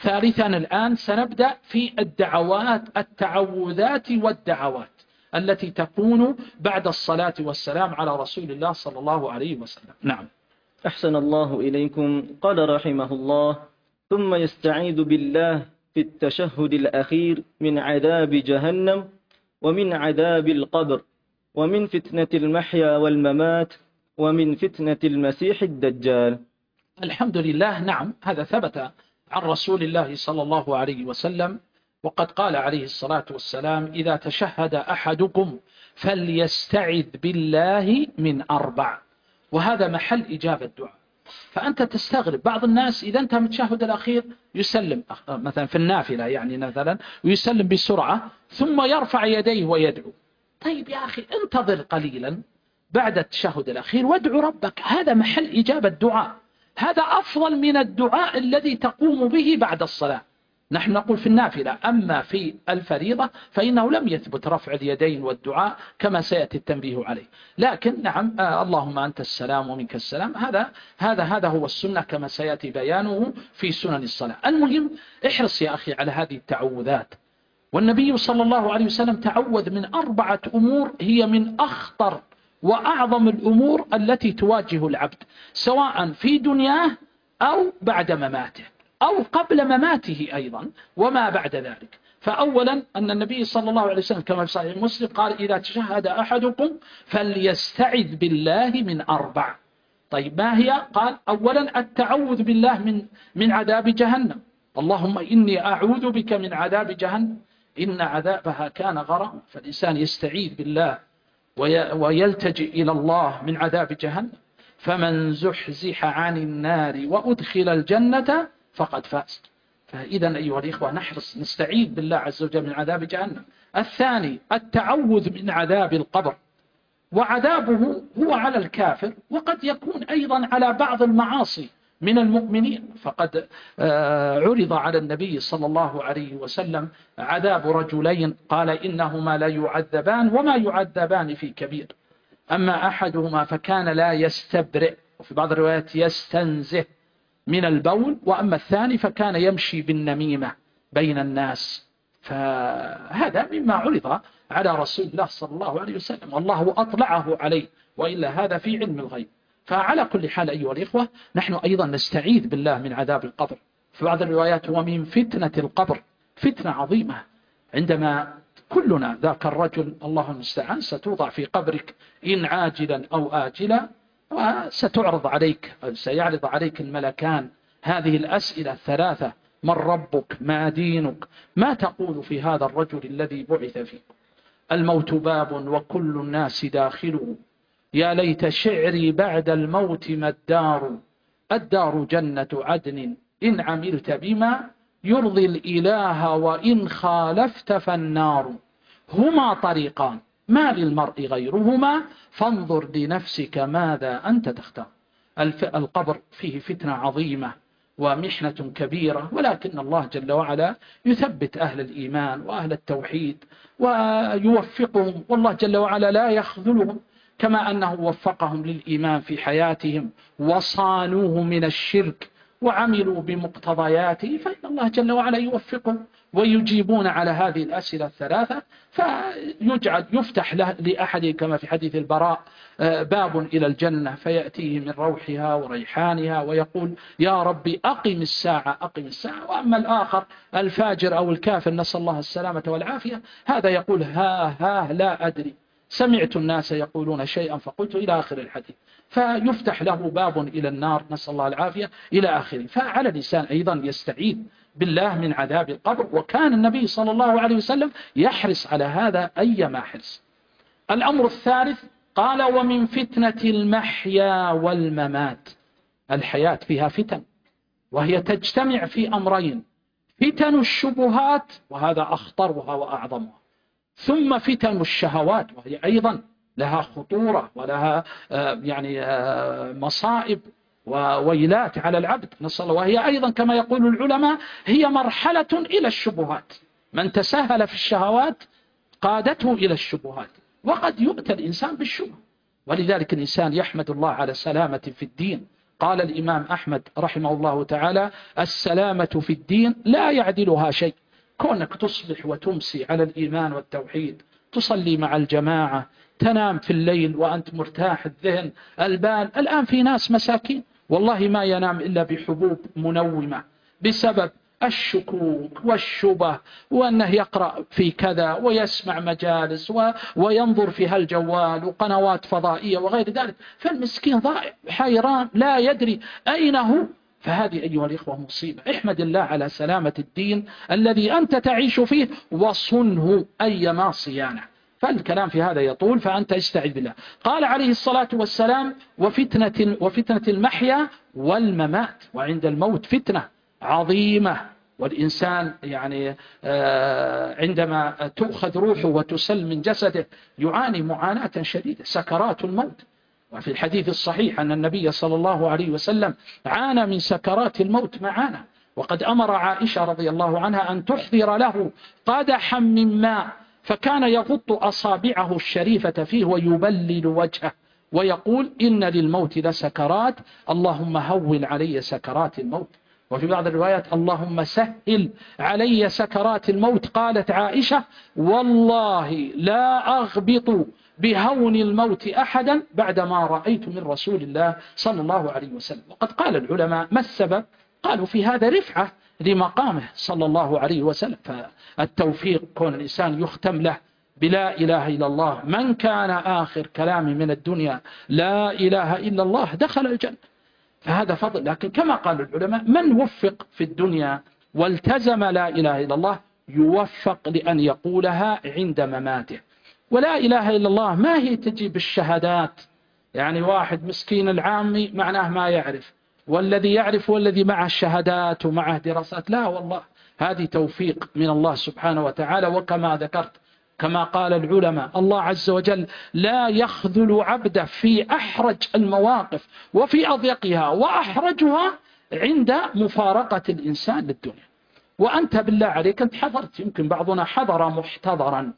ثالثا الآن سنبدأ في الدعوات، التعوذات والدعوات التي تكون بعد الصلاة والسلام على رسول الله صلى الله عليه وسلم. نعم. أحسن الله إليكم. قال رحمه الله: ثم يستعيذ بالله في التشهد الأخير من عذاب جهنم ومن عذاب القبر ومن فتنة المحيا والممات ومن فتنة المسيح الدجال. الحمد لله. نعم، هذا ثبت عن رسول الله صلى الله عليه وسلم، وقد قال عليه الصلاة والسلام: إذا تشهد أحدكم فليستعذ بالله من أربع. وهذا محل إجابة الدعاء. فأنت تستغرب بعض الناس إذا انتهى من التشهد الأخير يسلم مثلا في النافلة يعني مثلا، ويسلم بسرعة ثم يرفع يديه ويدعو. طيب يا أخي انتظر قليلا بعد التشهد الأخير وادعو ربك، هذا محل إجابة الدعاء، هذا أفضل من الدعاء الذي تقوم به بعد الصلاة. نحن نقول في النافلة، أما في الفريضة فإنه لم يثبت رفع اليدين والدعاء كما سيأتي التنبيه عليه. لكن نعم، آه اللهم أنت السلام ومنك السلام، هذا هذا هذا هو السنة كما سيأتي بيانه في سنن الصلاة. المهم احرص يا أخي على هذه التعوذات. والنبي صلى الله عليه وسلم تعوذ من أربعة أمور هي من أخطر وأعظم الأمور التي تواجه العبد، سواء في دنياه أو بعد مماته أو قبل مماته أيضا وما بعد ذلك. فأولا أن النبي صلى الله عليه وسلم كما في صحيح مسلم قال: إذا تشهد أحدكم فليستعذ بالله من أربع. طيب ما هي؟ قال: أولا التعوذ بالله من من عذاب جهنم. اللهم إني أعوذ بك من عذاب جهنم إن عذابها كان غراما. فالإنسان يستعيذ بالله ويلتجئ إلى الله من عذاب جهنم. فمن زحزح عن النار وأدخل الجنة فقد فاز. فإذا أيها الإخوة نحرص نستعيذ بالله عز وجل من عذاب جهنم. الثاني التعوذ من عذاب القبر، وعذابه هو على الكافر وقد يكون أيضا على بعض المعاصي من المؤمنين. فقد عرض على النبي صلى الله عليه وسلم عذاب رجلين قال: إنهما لا يعذبان وما يعذبان في كبير، أما أحدهما فكان لا يستبرئ، وفي بعض الروايات يستنزه من البول، وأما الثاني فكان يمشي بالنميمة بين الناس. فهذا مما عرض على رسول الله صلى الله عليه وسلم، والله أطلعه عليه، وإلا هذا في علم الغيب. فعلى كل حال أيها الإخوة نحن أيضا نستعيذ بالله من عذاب القبر. في بعض الروايات ومن فتنة القبر، فتنة عظيمة عندما كلنا ذاك الرجل الله المستعان ستوضع في قبرك إن عاجلا أو آجلا، وستعرض عليك سيعرض عليك الملكان هذه الأسئلة الثلاثة: من ربك، ما دينك، ما تقول في هذا الرجل الذي بعث فيك. الموت باب وكل الناس داخله، يا ليت شعري بعد الموت ما الدار، الدار جنة عدن إن عملت بما يرضي الإله وإن خالفت فالنار. هما طريقان ما للمرء غيرهما، فانظر لنفسك ماذا أنت تختار. القبر فيه فتنة عظيمة ومحنة كبيرة، ولكن الله جل وعلا يثبت أهل الإيمان وأهل التوحيد ويوفقهم، والله جل وعلا لا يخذلهم، كما أنه وفقهم للإيمان في حياتهم وصانوه من الشرك وعملوا بمقتضياته، فإن الله جل وعلا يوفقهم ويجيبون على هذه الأسئلة الثلاثة، فيجعل يفتح له لأحد كما في حديث البراء باب إلى الجنة فيأتيه من روحها وريحانها ويقول: يا ربي أقم الساعة أقم الساعة. وأما الآخر الفاجر أو الكافر نسأل الله السلامة والعافية، هذا يقول: ها ها لا أدري، سمعت الناس يقولون شيئا فقلت، إلى آخر الحديث. فيفتح له باب إلى النار نسأل الله العافية إلى آخره. فعلى الإنسان أيضا يستعيذ بالله من عذاب القبر، وكان النبي صلى الله عليه وسلم يحرص على هذا أيما حرص. الأمر الثالث قال: ومن فتنة المحيا والممات. الحياة فيها فتن، وهي تجتمع في أمرين: فتن الشبهات وهذا أخطرها وأعظمها، ثم فتن الشهوات وهي أيضا لها خطورة ولها يعني مصائب وويلات على العبد نسأل الله، وهي أيضا كما يقول العلماء هي مرحلة إلى الشبهات. من تساهل في الشهوات قادته إلى الشبهات، وقد يؤتى الإنسان بالشبه، ولذلك الإنسان يحمد الله على سلامة في الدين. قال الإمام أحمد رحمه الله تعالى: السلامة في الدين لا يعدلها شيء. كونك تصبح وتمسي على الإيمان والتوحيد، تصلي مع الجماعة، تنام في الليل وأنت مرتاح الذهن البال. الآن في ناس مساكين والله ما ينام إلا بحبوب منومة بسبب الشكوك والشبه، وأنه يقرأ في كذا ويسمع مجالس وينظر في هالجوال وقنوات فضائية وغير ذلك، فالمسكين ضائع حيران لا يدري أين هو. فهذه أيها الإخوة مصيبة. احمد الله على سلامة الدين الذي أنت تعيش فيه وصنه أيما صيانة. فالكلام في هذا يطول، فأنت استعذ بالله. قال عليه الصلاة والسلام: وفتنة, وفتنة المحيا والممات. وعند الموت فتنة عظيمة، والإنسان يعني عندما تؤخذ روحه وتسل من جسده يعاني معاناة شديدة، سكرات الموت. وفي الحديث الصحيح أن النبي صلى الله عليه وسلم عانى من سكرات الموت معانا، وقد أمر عائشة رضي الله عنها أن تحضر له قدحا من ماء، فكان يغط أصابعه الشريفة فيه ويبلل وجهه ويقول: إن للموت لسكرات، اللهم هول علي سكرات الموت. وفي بعض الروايات: اللهم سهل علي سكرات الموت. قالت عائشة: والله لا أغبط بهون الموت أحدا بعدما رأيت من رسول الله صلى الله عليه وسلم. وقد قال العلماء: ما السبب؟ قالوا في هذا رفعة لمقامه صلى الله عليه وسلم. فالتوفيق كون الإنسان يختم له بلا إله إلا الله، من كان آخر كلامه من الدنيا لا إله إلا الله دخل الجنة، فهذا فضل. لكن كما قال العلماء: من وفق في الدنيا والتزم لا إله إلا الله يوفق لأن يقولها عند مماته. ولا إله إلا الله ما هي تجي بالشهادات، يعني واحد مسكين العامي معناه ما يعرف، والذي يعرف والذي معه الشهادات ومعه دراسات. لا والله، هذه توفيق من الله سبحانه وتعالى. وكما ذكرت كما قال العلماء: الله عز وجل لا يخذل عبده في أحرج المواقف وفي أضيقها، وأحرجها عند مفارقة الإنسان للدنيا. وأنت بالله عليك أنت حضرت، يمكن بعضنا حضر محتضرا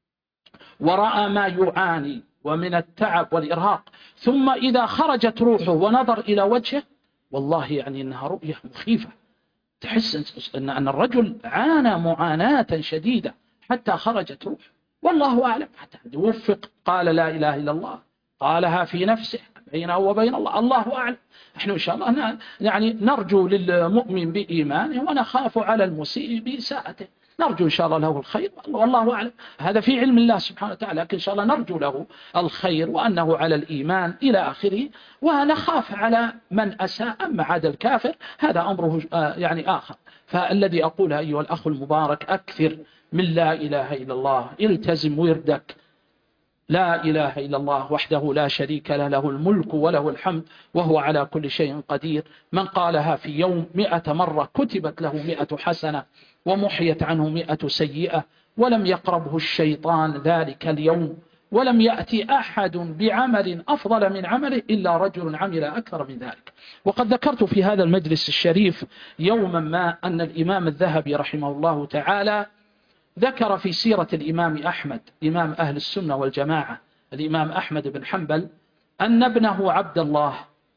ورأى ما يعاني ومن التعب والإرهاق، ثم إذا خرجت روحه ونظر إلى وجهه والله يعني إنها رؤية مخيفة. تحس أن أن الرجل عانى معاناة شديدة حتى خرجت روحه. والله أعلم، حتى يوفق قال لا إله إلا الله، قالها في نفسه بينه وبين الله، الله أعلم. نحن إن شاء الله يعني نرجو للمؤمن بإيمانه ونخاف على المسيء بإساءته، نرجو إن شاء الله له الخير، والله أعلم، هذا في علم الله سبحانه وتعالى. لكن إن شاء الله نرجو له الخير وأنه على الإيمان إلى آخره، ونخاف على من أساء. أما عاد الكافر هذا أمره يعني آخر. فالذي أقولها أيها الأخ المبارك: أكثر من لا إله إلا الله، التزم وردك لا إله إلا الله وحده لا شريك له، له الملك وله الحمد وهو على كل شيء قدير. من قالها في يوم مئة مرة كتبت له مئة حسنة ومحيت عنه مئة سيئة، ولم يقربه الشيطان ذلك اليوم، ولم يأتي أحد بعمل أفضل من عمله إلا رجل عمل أكثر من ذلك. وقد ذكرت في هذا المجلس الشريف يوما ما أن الإمام الذهبي رحمه الله تعالى ذكر في سيرة الإمام أحمد إمام أهل السنة والجماعة الإمام أحمد بن حنبل أن ابنه عبد الله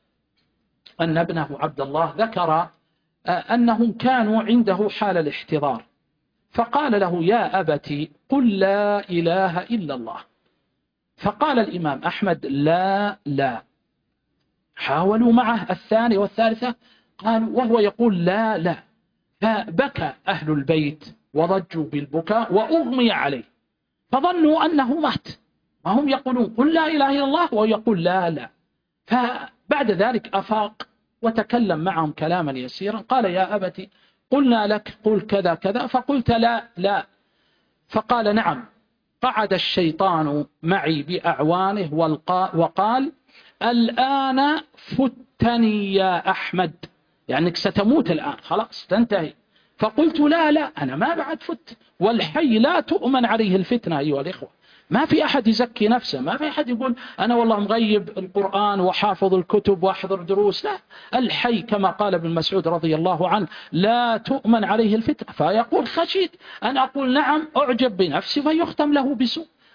أن ابنه عبد الله ذكر أنهم كانوا عنده حال الاحتضار، فقال له: يا أبتي قل لا إله إلا الله. فقال الإمام أحمد: لا لا. حاولوا معه الثاني والثالثة، قال وهو يقول لا لا، فبكى أهل البيت وضجوا بالبكاء وأغمي عليه، فظنوا أنه مات، وهم يقولون قل لا إله إلا الله وهو يقول لا لا. فبعد ذلك أفاق وتكلم معهم كلاما يسيرا، قال: يا أبتي قلنا لك قل كذا كذا فقلت لا لا. فقال: نعم، قعد الشيطان معي بأعوانه وقال: الآن فتني يا أحمد، يعني ستموت الآن خلاص تنتهي. فقلت: لا لا، أنا ما بعد فت، والحي لا تؤمن عليه الفتنة أيها الإخوة. ما في أحد يزكي نفسه، ما في أحد يقول أنا والله مغيب القرآن وحافظ الكتب وأحضر دروس، لا، الحي كما قال ابن مسعود رضي الله عنه لا تؤمن عليه الفتنة. فيقول: خشيت أن أقول نعم أعجب بنفسي فيختم له بسوء.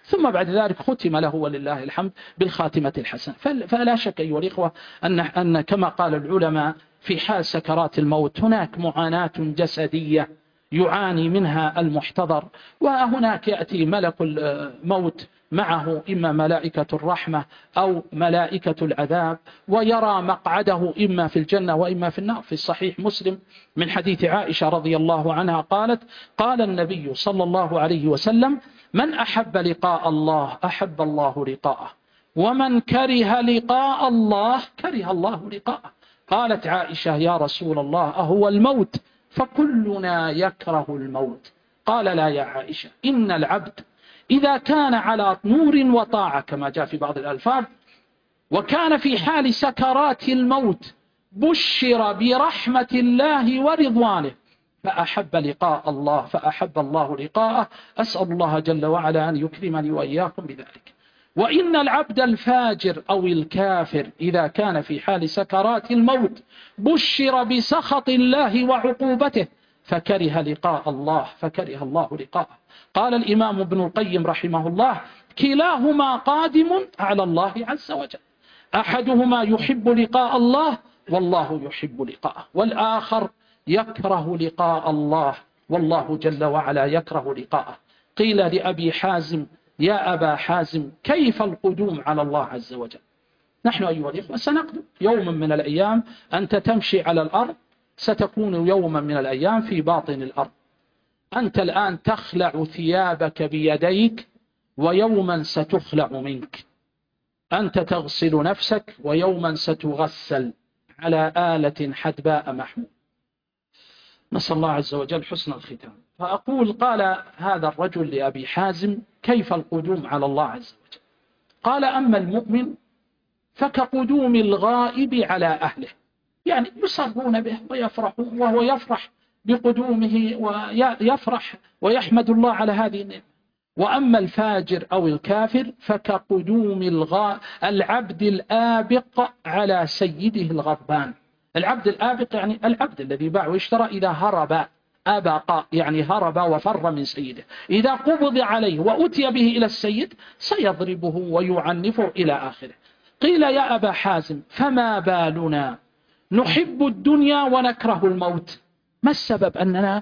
ثم بعد ذلك ختم له ولله الحمد بالخاتمة الحسنة. فلا شك أيها الإخوة أن, أن كما قال العلماء في حال سكرات الموت هناك معاناة جسدية يعاني منها المحتضر، وهناك يأتي ملك الموت معه إما ملائكة الرحمة أو ملائكة العذاب، ويرى مقعده إما في الجنة وإما في النار. في الصحيح مسلم من حديث عائشة رضي الله عنها قالت: قال النبي صلى الله عليه وسلم: من أحب لقاء الله أحب الله لقاءه، ومن كره لقاء الله كره الله لقاءه. قالت عائشة: يا رسول الله أهو الموت؟ فكلنا يكره الموت. قال: لا يا عائشة، إن العبد إذا كان على نور وطاعة كما جاء في بعض الألفاظ، وكان في حال سكرات الموت، بشر برحمة الله ورضوانه، فأحب لقاء الله فأحب الله لقاءه. أسأل الله جل وعلا أن يكرمني وإياكم بذلك. وإن العبد الفاجر أو الكافر إذا كان في حال سكرات الموت، بشر بسخط الله وعقوبته، فكره لقاء الله فكره الله لقاءه. قال الإمام ابن القيم رحمه الله: كلاهما قادم على الله عز وجل، أحدهما يحب لقاء الله والله يحب لقاءه، والآخر يكره لقاء الله والله جل وعلا يكره لقاءه. قيل لأبي حازم: يا أبا حازم، كيف القدوم على الله عز وجل؟ نحن أيها الإخوة سنقدم يوما من الأيام، أنت تمشي على الأرض، ستكون يوما من الأيام في باطن الأرض. أنت الآن تخلع ثيابك بيديك، ويوما ستخلع منك. أنت تغسل نفسك، ويوما ستغسل على آلة حدباء محمول. نسأل الله عز وجل حسن الختام. فأقول: قال هذا الرجل لأبي حازم: كيف القدوم على الله عز وجل؟ قال: أما المؤمن فكقدوم الغائب على أهله، يعني يسرون به ويفرحون، وهو يفرح بقدومه ويفرح ويحمد الله على هذه النعمة. وأما الفاجر أو الكافر فكقدوم الغا... العبد الآبق على سيده الغضبان. العبد الآبق يعني العبد الذي باع واشترى، إذا هرب أبق يعني هرب وفر من سيده، إذا قبض عليه وأتي به إلى السيد سيضربه ويعنفه إلى آخره. قيل: يا أبا حازم، فما بالنا نحب الدنيا ونكره الموت؟ ما السبب أننا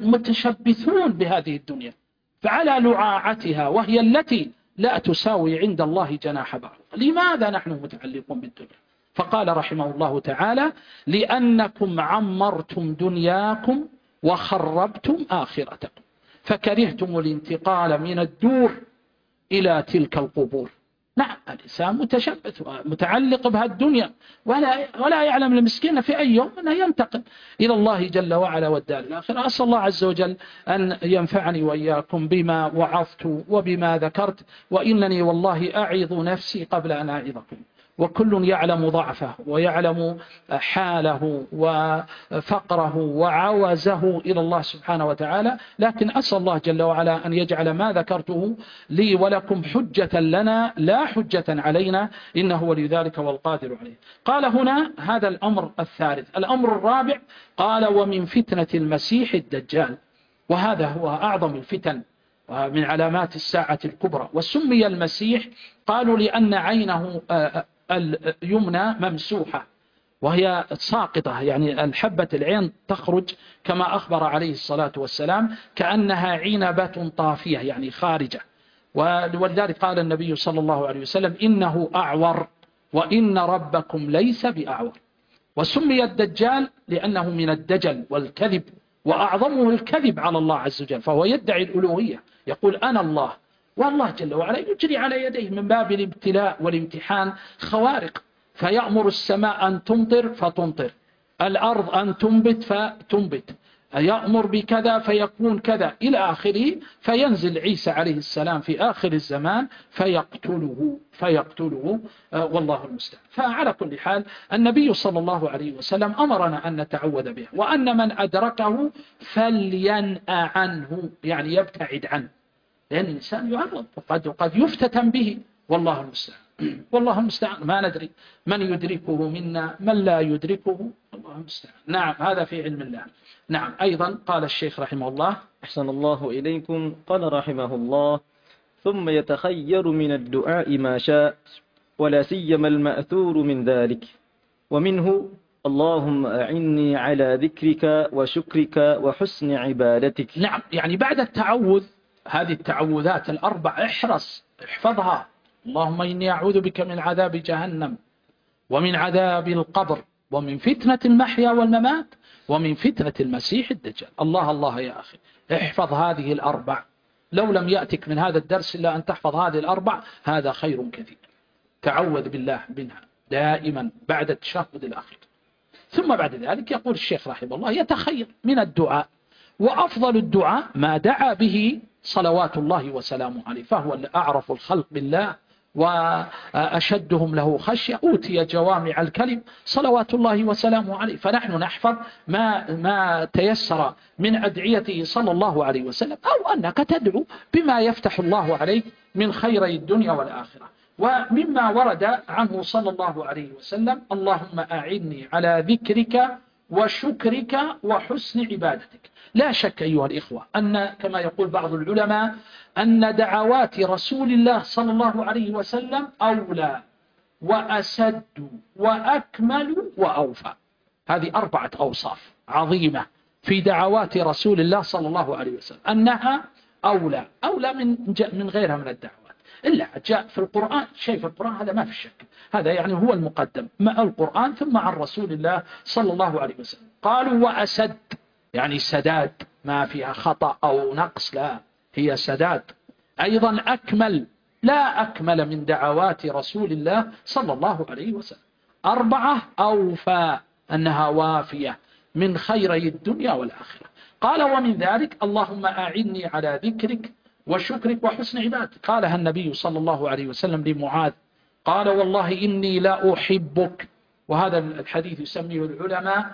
متشبثون بهذه الدنيا فعلى لعاعتها، وهي التي لا تساوي عند الله جناح بعوضة؟ لماذا نحن متعلقون بالدنيا؟ فقال رحمه الله تعالى: لأنكم عمرتم دنياكم وخربتم آخرتكم، فكرهتم الانتقال من الدور إلى تلك القبور. نعم، الإنسان متشبث متعلق بها الدنيا، ولا, ولا يعلم المسكين في أي يوم أنه ينتقل إلى الله جل وعلا والدار الآخرة. أسأل الله عز وجل أن ينفعني وإياكم بما وعظت وبما ذكرت، وإنني والله أعظ نفسي قبل أن أعظكم، وكل يعلم ضعفه ويعلم حاله وفقره وعوزه إلى الله سبحانه وتعالى، لكن أسأل الله جل وعلا أن يجعل ما ذكرته لي ولكم حجة لنا لا حجة علينا، إنه ولي ذلك والقادر عليه. قال هنا هذا الأمر الثالث. الأمر الرابع قال: ومن فتنة المسيح الدجال، وهذا هو أعظم الفتن من علامات الساعة الكبرى. وسمي المسيح قالوا لأن عينه اليمنى ممسوحة وهي ساقطة، يعني الحبة العين تخرج كما أخبر عليه الصلاة والسلام كأنها عنبة طافية يعني خارجة. ولذلك قال النبي صلى الله عليه وسلم: إنه أعور وإن ربكم ليس بأعور. وسمي الدجال لأنه من الدجل والكذب، وأعظمه الكذب على الله عز وجل، فهو يدعي الألوهية، يقول أنا الله، والله جل وعلا يجري على يديه من باب الابتلاء والامتحان خوارق، فيأمر السماء أن تمطر فتمطر، الأرض أن تنبت فتنبت، يأمر بكذا فيكون كذا إلى آخره، فينزل عيسى عليه السلام في آخر الزمان فيقتله فيقتله والله المستعان. فعلى كل حال النبي صلى الله عليه وسلم أمرنا أن نتعوذ به، وأن من أدركه فلينأ عنه، يعني يبتعد عنه، لأن الإنسان يعرض وقد, وقد يفتتن به، والله المستعان. والله المستعان، ما ندري من يدركه منا من لا يدركه، الله المستعان. نعم، هذا في علم الله. نعم. أيضا قال الشيخ رحمه الله: أحسن الله إليكم. قال رحمه الله: ثم يتخير من الدعاء ما شاء، ولا سيما المأثور من ذلك. ومنه: اللهم أعني على ذكرك وشكرك وحسن عبادتك. نعم، يعني بعد التعوذ هذه التعوذات الأربع احرص احفظها. اللهم إني أعوذ بك من عذاب جهنم، ومن عذاب القبر، ومن فتنة المحيا والممات، ومن فتنة المسيح الدجال. الله الله يا أخي، احفظ هذه الأربع. لو لم يأتك من هذا الدرس إلا أن تحفظ هذه الأربع هذا خير كثير. تعوذ بالله منها دائما بعد التشهد الأخير. ثم بعد ذلك يقول الشيخ رحمه الله يتخير من الدعاء، وأفضل الدعاء ما دعا به صلوات الله وسلامه عليه، فهو أعرف الخلق بالله وأشدهم له خشية، أوتي جوامع الكلم صلوات الله وسلامه عليه. فنحن نحفظ ما, ما تيسر من أدعيته صلى الله عليه وسلم، أو أنك تدعو بما يفتح الله عليك من خيري الدنيا والآخرة. ومما ورد عنه صلى الله عليه وسلم: اللهم أعني على ذكرك وشكرك وحسن عبادتك. لا شك أيها الإخوة أن كما يقول بعض العلماء أن دعوات رسول الله صلى الله عليه وسلم أولى وأسد وأكمل وأوفى. هذه أربعة أوصاف عظيمة في دعوات رسول الله صلى الله عليه وسلم، أنها أولى أولى من من غيرها من الدعوات. إلا جاء في القرآن شيء في القرآن هذا ما في شك، هذا يعني هو المقدم مع القرآن ثم عن رسول الله صلى الله عليه وسلم. قالوا وأسد يعني سداد، ما فيها خطأ أو نقص، لا هي سداد. أيضا أكمل، لا أكمل من دعوات رسول الله صلى الله عليه وسلم. أربعة أوفى، أنها وافية من خيري الدنيا والآخرة. قال ومن ذلك: اللهم أعني على ذكرك وشكرك وحسن عبادتك. قالها النبي صلى الله عليه وسلم لمعاذ، قال والله إني لا أحبك. وهذا الحديث يسميه العلماء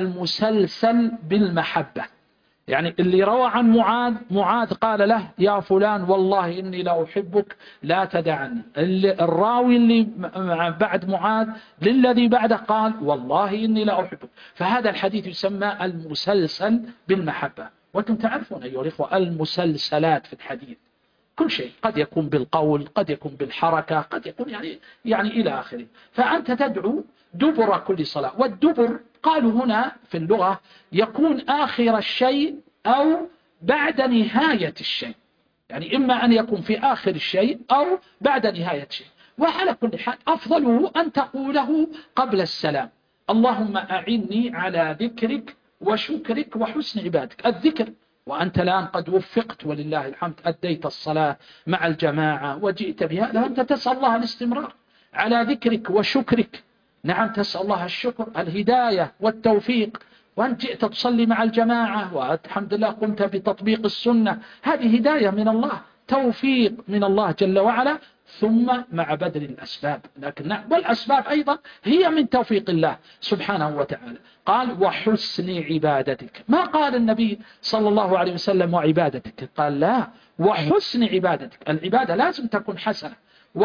المسلسل بالمحبة، يعني اللي روى عن معاذ، معاذ قال له يا فلان والله إني لا أحبك لا تدعني. الراوي اللي بعد معاذ للذي بعده قال والله إني لا أحبك. فهذا الحديث يسمى المسلسل بالمحبة. وأنتم تعرفون أيها الإخوة المسلسلات في الحديث كل شيء، قد يكون بالقول، قد يكون بالحركة، قد يكون يعني يعني إلى آخره. فأنت تدعو دبر كل صلاة، والدبر قالوا هنا في اللغة يكون آخر الشيء أو بعد نهاية الشيء، يعني إما أن يكون في آخر الشيء أو بعد نهاية الشيء. وعلى كل حال أفضله أن تقوله قبل السلام: اللهم أعني على ذكرك وشكرك وحسن عبادتك. الذكر وأنت الآن قد وفقت ولله الحمد، أديت الصلاة مع الجماعة وجئت بها، أنت تسأل الله الاستمرار على ذكرك وشكرك. نعم تسأل الله الشكر، الهداية والتوفيق. وأنت جئت تصلي مع الجماعة والحمد لله قمت بتطبيق السنة، هذه هداية من الله، توفيق من الله جل وعلا، ثم مع بذل الأسباب. لكن نعم، والأسباب أيضا هي من توفيق الله سبحانه وتعالى. قال وحسن عبادتك، ما قال النبي صلى الله عليه وسلم وعبادتك، قال لا وحسن عبادتك. العبادة لازم تكون حسنة،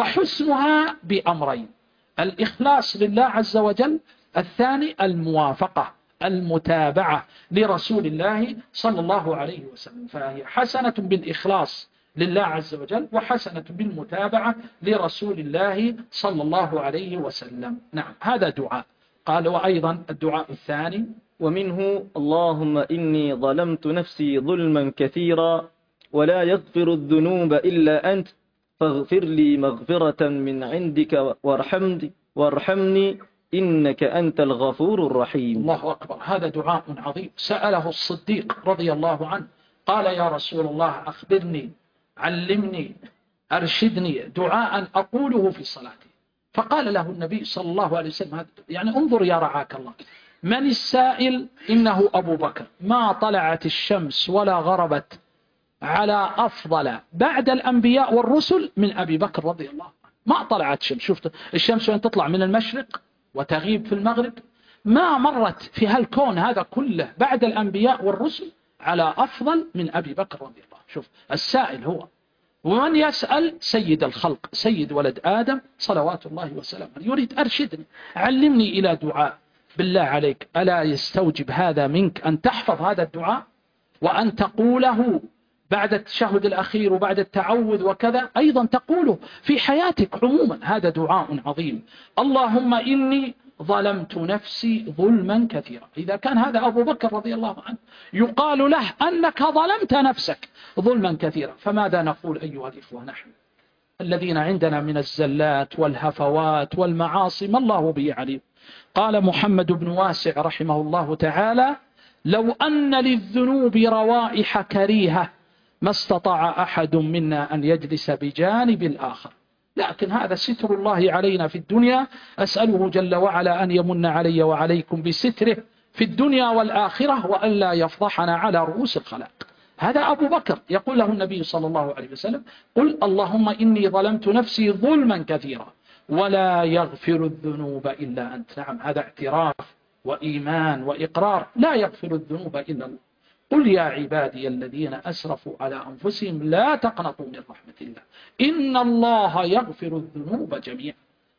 وحسنها بأمرين: الإخلاص لله عز وجل، الثاني الموافقة المتابعة لرسول الله صلى الله عليه وسلم. فهي حسنة بالإخلاص لله عز وجل، وحسنة بالمتابعة لرسول الله صلى الله عليه وسلم. نعم هذا دعاء. قال وأيضا الدعاء الثاني: ومنه اللهم إني ظلمت نفسي ظلما كثيرا ولا يغفر الذنوب إلا أنت فاغفر لي مغفرة من عندك وارحمني, وارحمني إنك أنت الغفور الرحيم. الله أكبر، هذا دعاء عظيم. سأله الصديق رضي الله عنه، قال يا رسول الله أخبرني، علمني، أرشدني دعاء أقوله في صلاتي. فقال له النبي صلى الله عليه وسلم، يعني انظر يا رعاك الله، من السائل؟ إنه أبو بكر، ما طلعت الشمس ولا غربت على أفضل بعد الأنبياء والرسل من أبي بكر رضي الله عنه. ما طلعت الشمس، شفت الشمس وين تطلع من المشرق وتغيب في المغرب، ما مرت في هالكون هذا كله بعد الأنبياء والرسل على أفضل من أبي بكر رضي الله. شوف السائل هو، ومن يسأل سيد الخلق سيد ولد آدم صلوات الله وسلامه. يريد أرشدني، علمني إلى دعاء. بالله عليك ألا يستوجب هذا منك أن تحفظ هذا الدعاء وأن تقوله بعد التشهد الأخير وبعد التعوذ وكذا أيضا تقوله في حياتك عموما. هذا دعاء عظيم. اللهم إني ظلمت نفسي ظلما كثيرا. إذا كان هذا أبو بكر رضي الله عنه يقال له أنك ظلمت نفسك ظلما كثيرا، فماذا نقول أيها الإخوة نحن الذين عندنا من الزلات والهفوات والمعاصي ما الله به عليم؟ قال محمد بن واسع رحمه الله تعالى: لو أن للذنوب روائح كريهة ما استطاع أحد منا أن يجلس بجانب الآخر. لكن هذا ستر الله علينا في الدنيا، أسأله جل وعلا أن يمن علي وعليكم بستره في الدنيا والآخرة، وأن لا يفضحنا على رؤوس الخلائق. هذا أبو بكر يقول له النبي صلى الله عليه وسلم: قل اللهم إني ظلمت نفسي ظلما كثيرا ولا يغفر الذنوب إلا أنت. نعم، هذا اعتراف وإيمان وإقرار، لا يغفر الذنوب إلا الله. قل يا عبادي الذين أسرفوا على أنفسهم لا تقنطوا من رحمة الله إن الله يغفر الذنوب جميعا.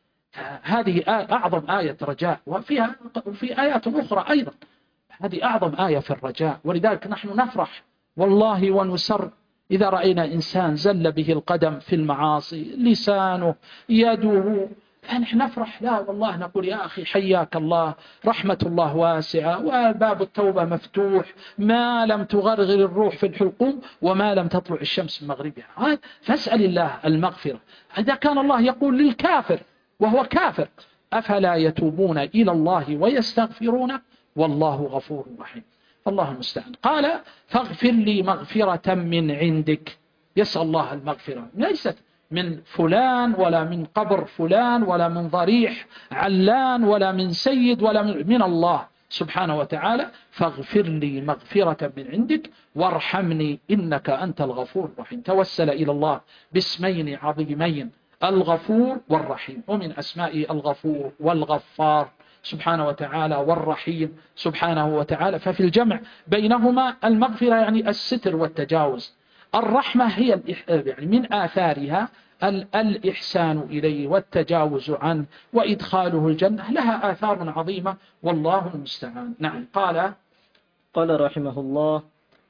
هذه أعظم آية رجاء، وفيها وفي آيات أخرى أيضا. هذه أعظم آية في الرجاء، ولذلك نحن نفرح والله ونسر إذا رأينا إنسان زل به القدم في المعاصي، لسانه يده، فنحن نفرح. لا والله نقول يا أخي حياك الله، رحمة الله واسعة وباب التوبة مفتوح ما لم تغرغر الروح في الحلقوم وما لم تطلع الشمس من مغربها. فاسأل الله المغفرة. إذا كان الله يقول للكافر وهو كافر: أفلا يتوبون إلى الله ويستغفرون والله غفور رحيم. الله المستعان. قال: فاغفر لي مغفرة من عندك. يسأل الله المغفرة، ليست من فلان ولا من قبر فلان ولا من ضريح علان ولا من سيد ولا من, من الله سبحانه وتعالى. فاغفر لي مغفرة من عندك وارحمني إنك أنت الغفور الرحيم. توسل إلى الله باسمين عظيمين، الغفور والرحيم. ومن أسماء الغفور والغفار سبحانه وتعالى والرحيم سبحانه وتعالى، ففي الجمع بينهما المغفرة يعني الستر والتجاوز. الرحمة هي يعني من آثارها الإحسان إليه والتجاوز عنه وإدخاله الجنة، لها آثار عظيمة والله المستعان. نعم. قال قال رحمه الله: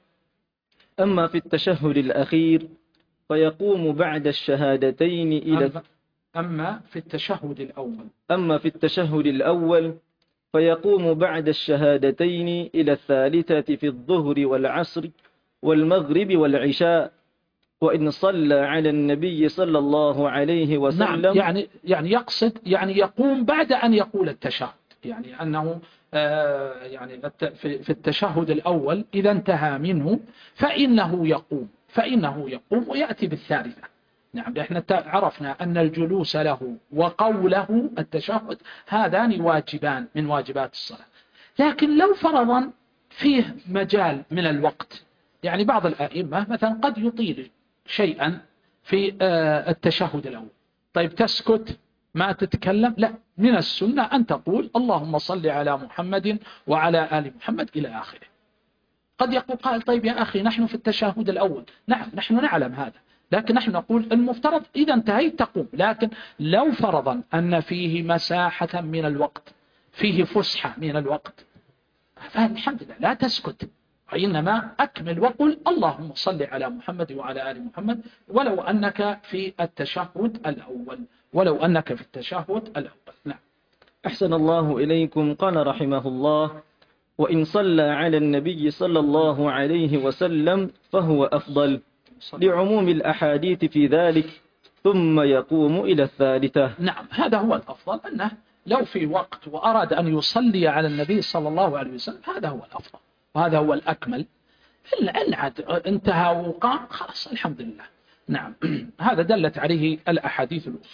أما في التشهد الأخير فيقوم بعد الشهادتين إلى أما في التشهد الأول أما في التشهد الأول فيقوم بعد الشهادتين إلى الثالثة في الظهر والعصر والمغرب والعشاء، وإن صلى على النبي صلى الله عليه وسلم. نعم، يعني يعني يقصد يعني يقوم بعد أن يقول التشهد، يعني أنه آه يعني في التشهد الأول إذا انتهى منه فإنه يقوم فإنه يقوم ويأتي بالثالثة. نعم، احنا عرفنا أن الجلوس له وقوله التشهد هذان واجبان من واجبات الصلاة. لكن لو فرضا فيه مجال من الوقت، يعني بعض الأئمة مثلا قد يطيل شيئا في التشهد الأول، طيب تسكت ما تتكلم؟ لا، من السنة أن تقول اللهم صل على محمد وعلى آل محمد إلى آخره. قد يقول قائل طيب يا أخي نحن في التشهد الأول. نعم، نحن نعلم هذا، لكن نحن نقول المفترض إذا انتهيت تقوم. لكن لو فرضا أن فيه مساحة من الوقت، فيه فسحة من الوقت، فالحمد لله لا تسكت، وإنما أكمل وقل اللهم صل على محمد وعلى آل محمد، ولو أنك في التشهد الأول ولو أنك في التشهد الأول. نعم. أحسن الله إليكم. قال رحمه الله: وإن صلى على النبي صلى الله عليه وسلم فهو أفضل، لعموم الأحاديث في ذلك، ثم يقوم إلى الثالثة. نعم، هذا هو الأفضل، أنه لو في وقت وأراد أن يصلي على النبي صلى الله عليه وسلم هذا هو الأفضل وهذا هو الأكمل. إن عاد انتهى وقام خلاص الحمد لله. نعم. هذا دلت عليه الأحاديث الأخرى.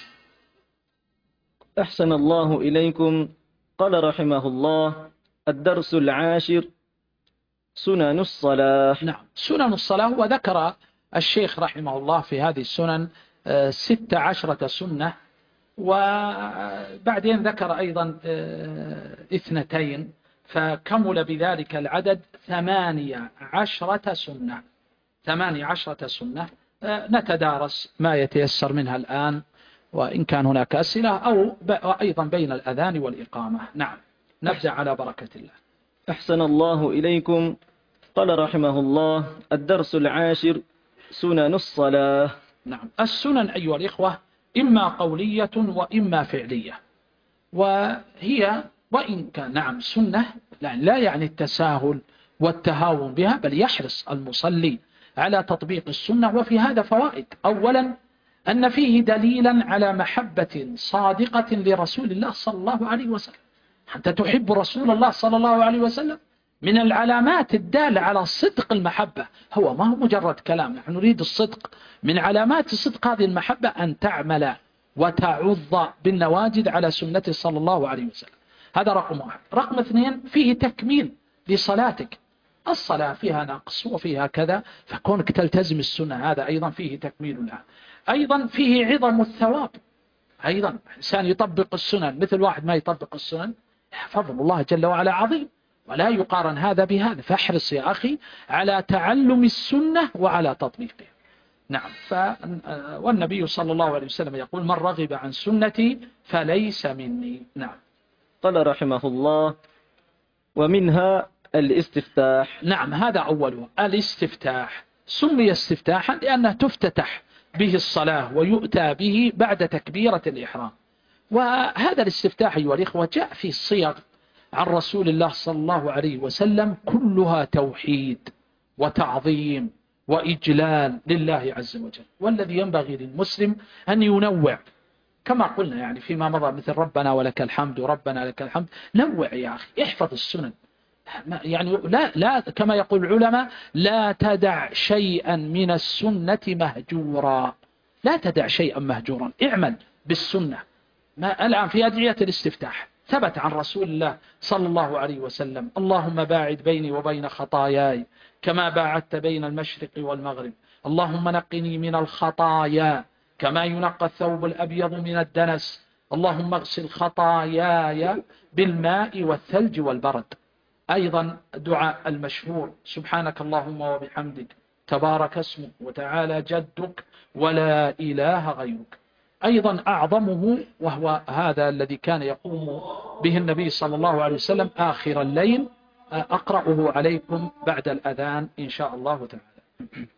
أحسن الله إليكم. قال رحمه الله: الدرس العاشر: سنن الصلاة. نعم، سنن الصلاة. وذكر الشيخ رحمه الله في هذه السنن ست عشرة سنة، وبعدين ذكر أيضا اثنتين، فكمل بذلك العدد ثمانية عشرة سنة. ثمانية عشرة سنة. نتدارس ما يتيسر منها الآن، وإن كان هناك أسئلة أو أيضا بين الأذان والإقامة. نعم، نبدأ على بركة الله. أحسن الله إليكم. قال رحمه الله: الدرس العاشر: سنن الصلاة. نعم، السنن أيها الإخوة إما قولية وإما فعلية، وهي وإن كان نعم سنة لا يعني التساهل والتهاون بها، بل يحرص المصلي على تطبيق السنة. وفي هذا فوائد: أولا أن فيه دليلا على محبة صادقة لرسول الله صلى الله عليه وسلم. أنت تحب رسول الله صلى الله عليه وسلم، من العلامات الدالة على صدق المحبة، هو ما هو مجرد كلام، نحن نريد الصدق. من علامات صدق هذه المحبة أن تعمل وتعض بالنواجذ على سنته صلى الله عليه وسلم. هذا رقم واحد. رقم اثنين: فيه تكميل لصلاتك. الصلاة فيها نقص وفيها كذا، فكونك تلتزم السنة هذا أيضا فيه تكميل لها. أيضا فيه عظم الثواب. أيضا إنسان يطبق السنن مثل واحد ما يطبق السنن، فضل الله جل وعلا عظيم، ولا يقارن هذا بهذا. فاحرص يا أخي على تعلم السنة وعلى تطبيقها. نعم. ف... والنبي صلى الله عليه وسلم يقول: من رغب عن سنتي فليس مني. نعم. قال رحمه الله: ومنها الاستفتاح. نعم، هذا أوله الاستفتاح. سمي استفتاحا لأنه تفتتح به الصلاة ويؤتى به بعد تكبيرة الإحرام. وهذا الاستفتاح أيها الإخوة جاء في الصيغ عن رسول الله صلى الله عليه وسلم كلها توحيد وتعظيم وإجلال لله عز وجل. والذي ينبغي للمسلم أن ينوع كما قلنا يعني فيما مضى، مثل ربنا ولك الحمد وربنا لك الحمد. نوع يا أخي، احفظ السنن، يعني لا لا كما يقول العلماء: لا تدع شيئا من السنة مهجورا. لا تدع شيئا مهجورا، اعمل بالسنة. ما الآن في أدعية الاستفتاح ثبت عن رسول الله صلى الله عليه وسلم: اللهم باعد بيني وبين خطاياي كما باعدت بين المشرق والمغرب، اللهم نقني من الخطايا كما ينقى الثوب الأبيض من الدنس، اللهم اغسل خطاياي بالماء والثلج والبرد. أيضا دعاء المشهور: سبحانك اللهم وبحمدك، تبارك اسمك، وتعالى جدك، ولا إله غيرك. أيضا أعظمه وهو هذا الذي كان يقوم به النبي صلى الله عليه وسلم آخر الليل، أقرأه عليكم بعد الأذان إن شاء الله تعالى.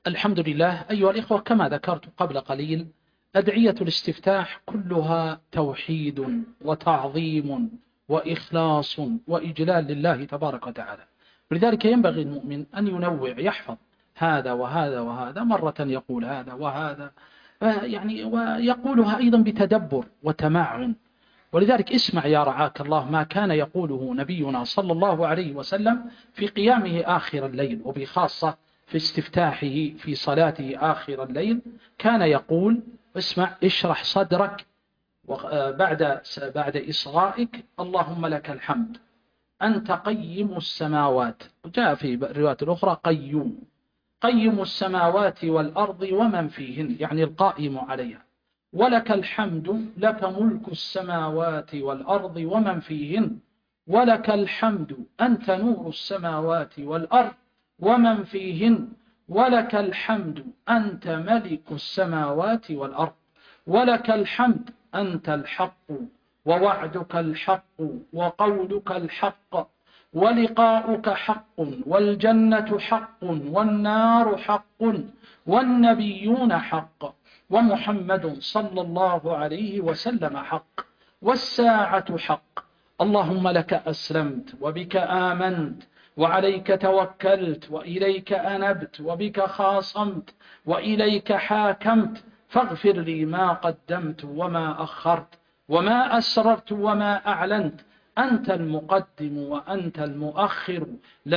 الحمد لله. أيها الإخوة، كما ذكرت قبل قليل، أدعية الاستفتاح كلها توحيد وتعظيم وإخلاص وإجلال لله تبارك وتعالى. لذلك ينبغي المؤمن أن ينوع، يحفظ هذا وهذا وهذا، مرة يقول هذا وهذا، يعني ويقولها أيضا بتدبر وتمعن. ولذلك اسمع يا رعاك الله ما كان يقوله نبينا صلى الله عليه وسلم في قيامه آخر الليل، وبخاصة في استفتاحه في صلاته آخر الليل. كان يقول، اسمع، اشرح صدرك بعد بعد إصغائك: اللهم لك الحمد أنت قيم السماوات، وجاء في الروايات الأخرى قيوم، قيم السماوات والأرض ومن فيهن، يعني القائم عليها. ولك الحمد، لك ملك السماوات والأرض ومن فيهن، ولك الحمد أنت نور السماوات والأرض ومن فيهن، ولك الحمد أنت ملك السماوات والأرض، ولك الحمد أنت الحق ووعدك الحق وقولك الحق ولقاؤك حق والجنة حق والنار حق والنبيون حق ومحمد صلى الله عليه وسلم حق والساعة حق. اللهم لك أسلمت وبك آمنت وعليك توكلت وإليك أنبت وبك خاصمت وإليك حاكمت، فاغفر لي ما قدمت وما أخرت وما أسررت وما أعلنت، أنت المقدم وأنت المؤخر،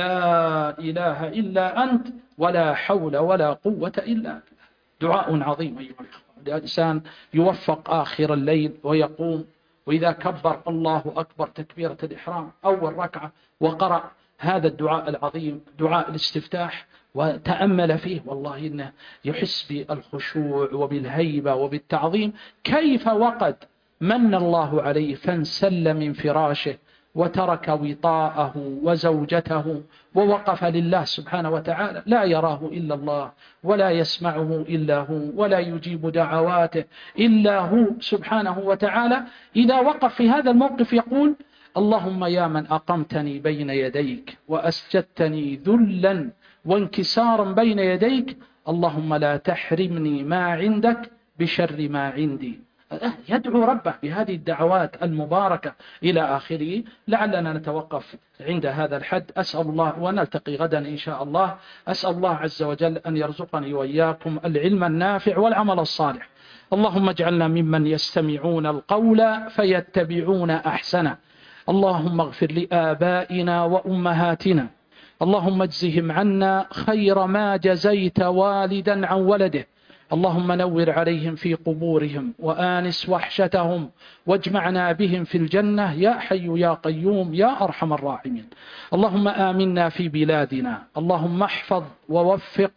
لا إله إلا أنت ولا حول ولا قوة إلا أنت. دعاء عظيم أيها الأخوة. الإنسان يوفق آخر الليل ويقوم، وإذا كبر الله أكبر تكبيرة الإحرام أول ركعة وقرأ هذا الدعاء العظيم دعاء الاستفتاح وتأمل فيه، والله إنه يحس بالخشوع وبالهيبة وبالتعظيم. كيف وقد من الله عليه فانسل من فراشه وترك وطاءه وزوجته ووقف لله سبحانه وتعالى، لا يراه إلا الله ولا يسمعه إلا هو ولا يجيب دعواته إلا هو سبحانه وتعالى. إذا وقف في هذا الموقف يقول: اللهم يا من أقمتني بين يديك وأسجدتني ذلا وانكسارا بين يديك، اللهم لا تحرمني ما عندك بشر ما عندي. يدعو ربه بهذه الدعوات المباركة إلى آخره. لعلنا نتوقف عند هذا الحد. أسأل الله، ونلتقي غدا إن شاء الله، أسأل الله عز وجل أن يرزقني وإياكم العلم النافع والعمل الصالح. اللهم اجعلنا ممن يستمعون القول فيتبعون أحسنه. اللهم اغفر لآبائنا وأمهاتنا، اللهم اجزهم عنا خير ما جزيت والدا عن ولده. اللهم نور عليهم في قبورهم وآنس وحشتهم واجمعنا بهم في الجنة يا حي يا قيوم يا أرحم الراحمين. اللهم آمنا في بلادنا، اللهم احفظ ووفق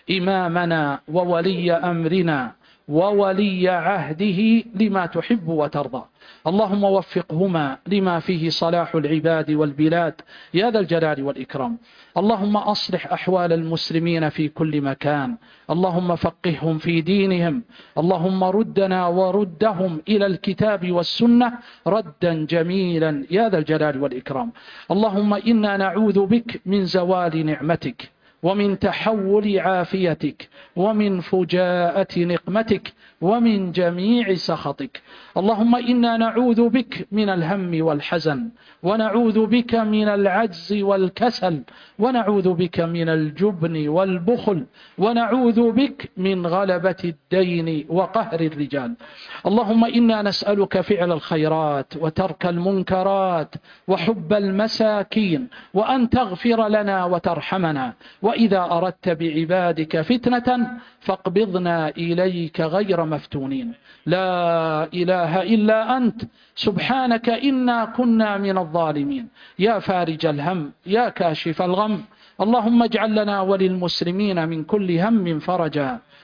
إمامنا وولي أمرنا وولي عهده لما تحب وترضى. اللهم وفقهما لما فيه صلاح العباد والبلاد يا ذا الجلال والإكرام. اللهم أصلح أحوال المسلمين في كل مكان، اللهم فقههم في دينهم، اللهم ردنا وردهم إلى الكتاب والسنة ردا جميلا يا ذا الجلال والإكرام. اللهم إنا نعوذ بك من زوال نعمتك ومن تحول عافيتك ومن فجاءة نقمتك ومن جميع سخطك. اللهم إنا نعوذ بك من الهم والحزن، ونعوذ بك من العجز والكسل، ونعوذ بك من الجبن والبخل، ونعوذ بك من غلبة الدين وقهر الرجال. اللهم إنا نسألك فعل الخيرات وترك المنكرات وحب المساكين، وأن تغفر لنا وترحمنا، وإذا أردت بعبادك فتنة فاقبضنا إليك غير مفتونين. لا إله إلا أنت سبحانك إنا كنا من الظالمين. يا فارج الهم يا كاشف الغم، اللهم اجعل لنا وللمسلمين من كل هم فرجا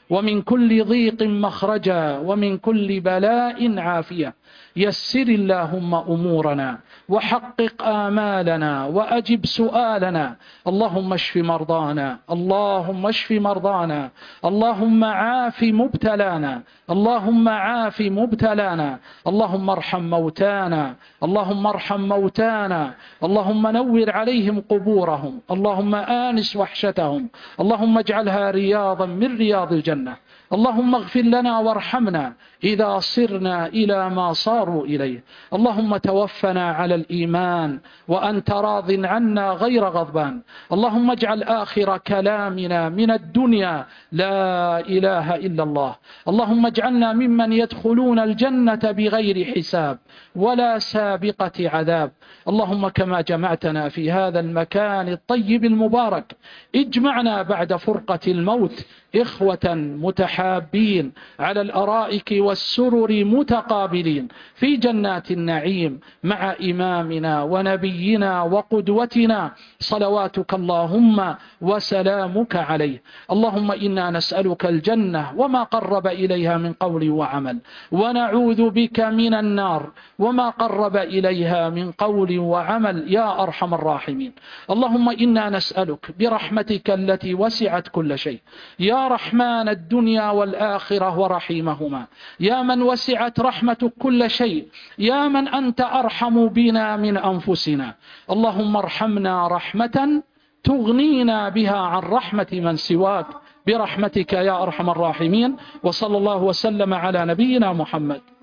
ومن كل ضيق مخرجا ومن كل بلاء عافية. يسر اللهم أمورنا وحقق آمالنا وأجب سؤالنا. اللهم اشف مرضانا، اللهم اشف مرضانا، اللهم عاف مبتلانا، اللهم عاف مبتلانا، اللهم ارحم موتانا، اللهم ارحم موتانا، اللهم نور عليهم قبورهم، اللهم آنس وحشتهم، اللهم اجعلها رياضا من رياض الجنة. اللهم اغفر لنا وارحمنا إذا صرنا إلى ما صاروا إليه. اللهم توفنا على الإيمان وأنت راض عنا غير غضبان. اللهم اجعل آخر كلامنا من الدنيا لا إله إلا الله. اللهم اجعلنا ممن يدخلون الجنة بغير حساب ولا سابقة عذاب. اللهم كما جمعتنا في هذا المكان الطيب المبارك اجمعنا بعد فرقة الموت إخوة متحابين على الأرائك والسرر متقابلين في جنات النعيم مع إمامنا ونبينا وقدوتنا صلواتك اللهم وسلامك عليه. اللهم إنا نسألك الجنة وما قرب إليها من قول وعمل، ونعوذ بك من النار وما قرب إليها من قول وعمل يا أرحم الراحمين. اللهم إنا نسألك برحمتك التي وسعت كل شيء يا رحمن الدنيا والآخرة ورحيمهما، يا من وسعت رحمتك كل شيء، يا من أنت أرحم بنا من أنفسنا. اللهم ارحمنا رحمة تغنينا بها عن رحمة من سواك برحمتك يا أرحم الراحمين. وصلى الله وسلم على نبينا محمد.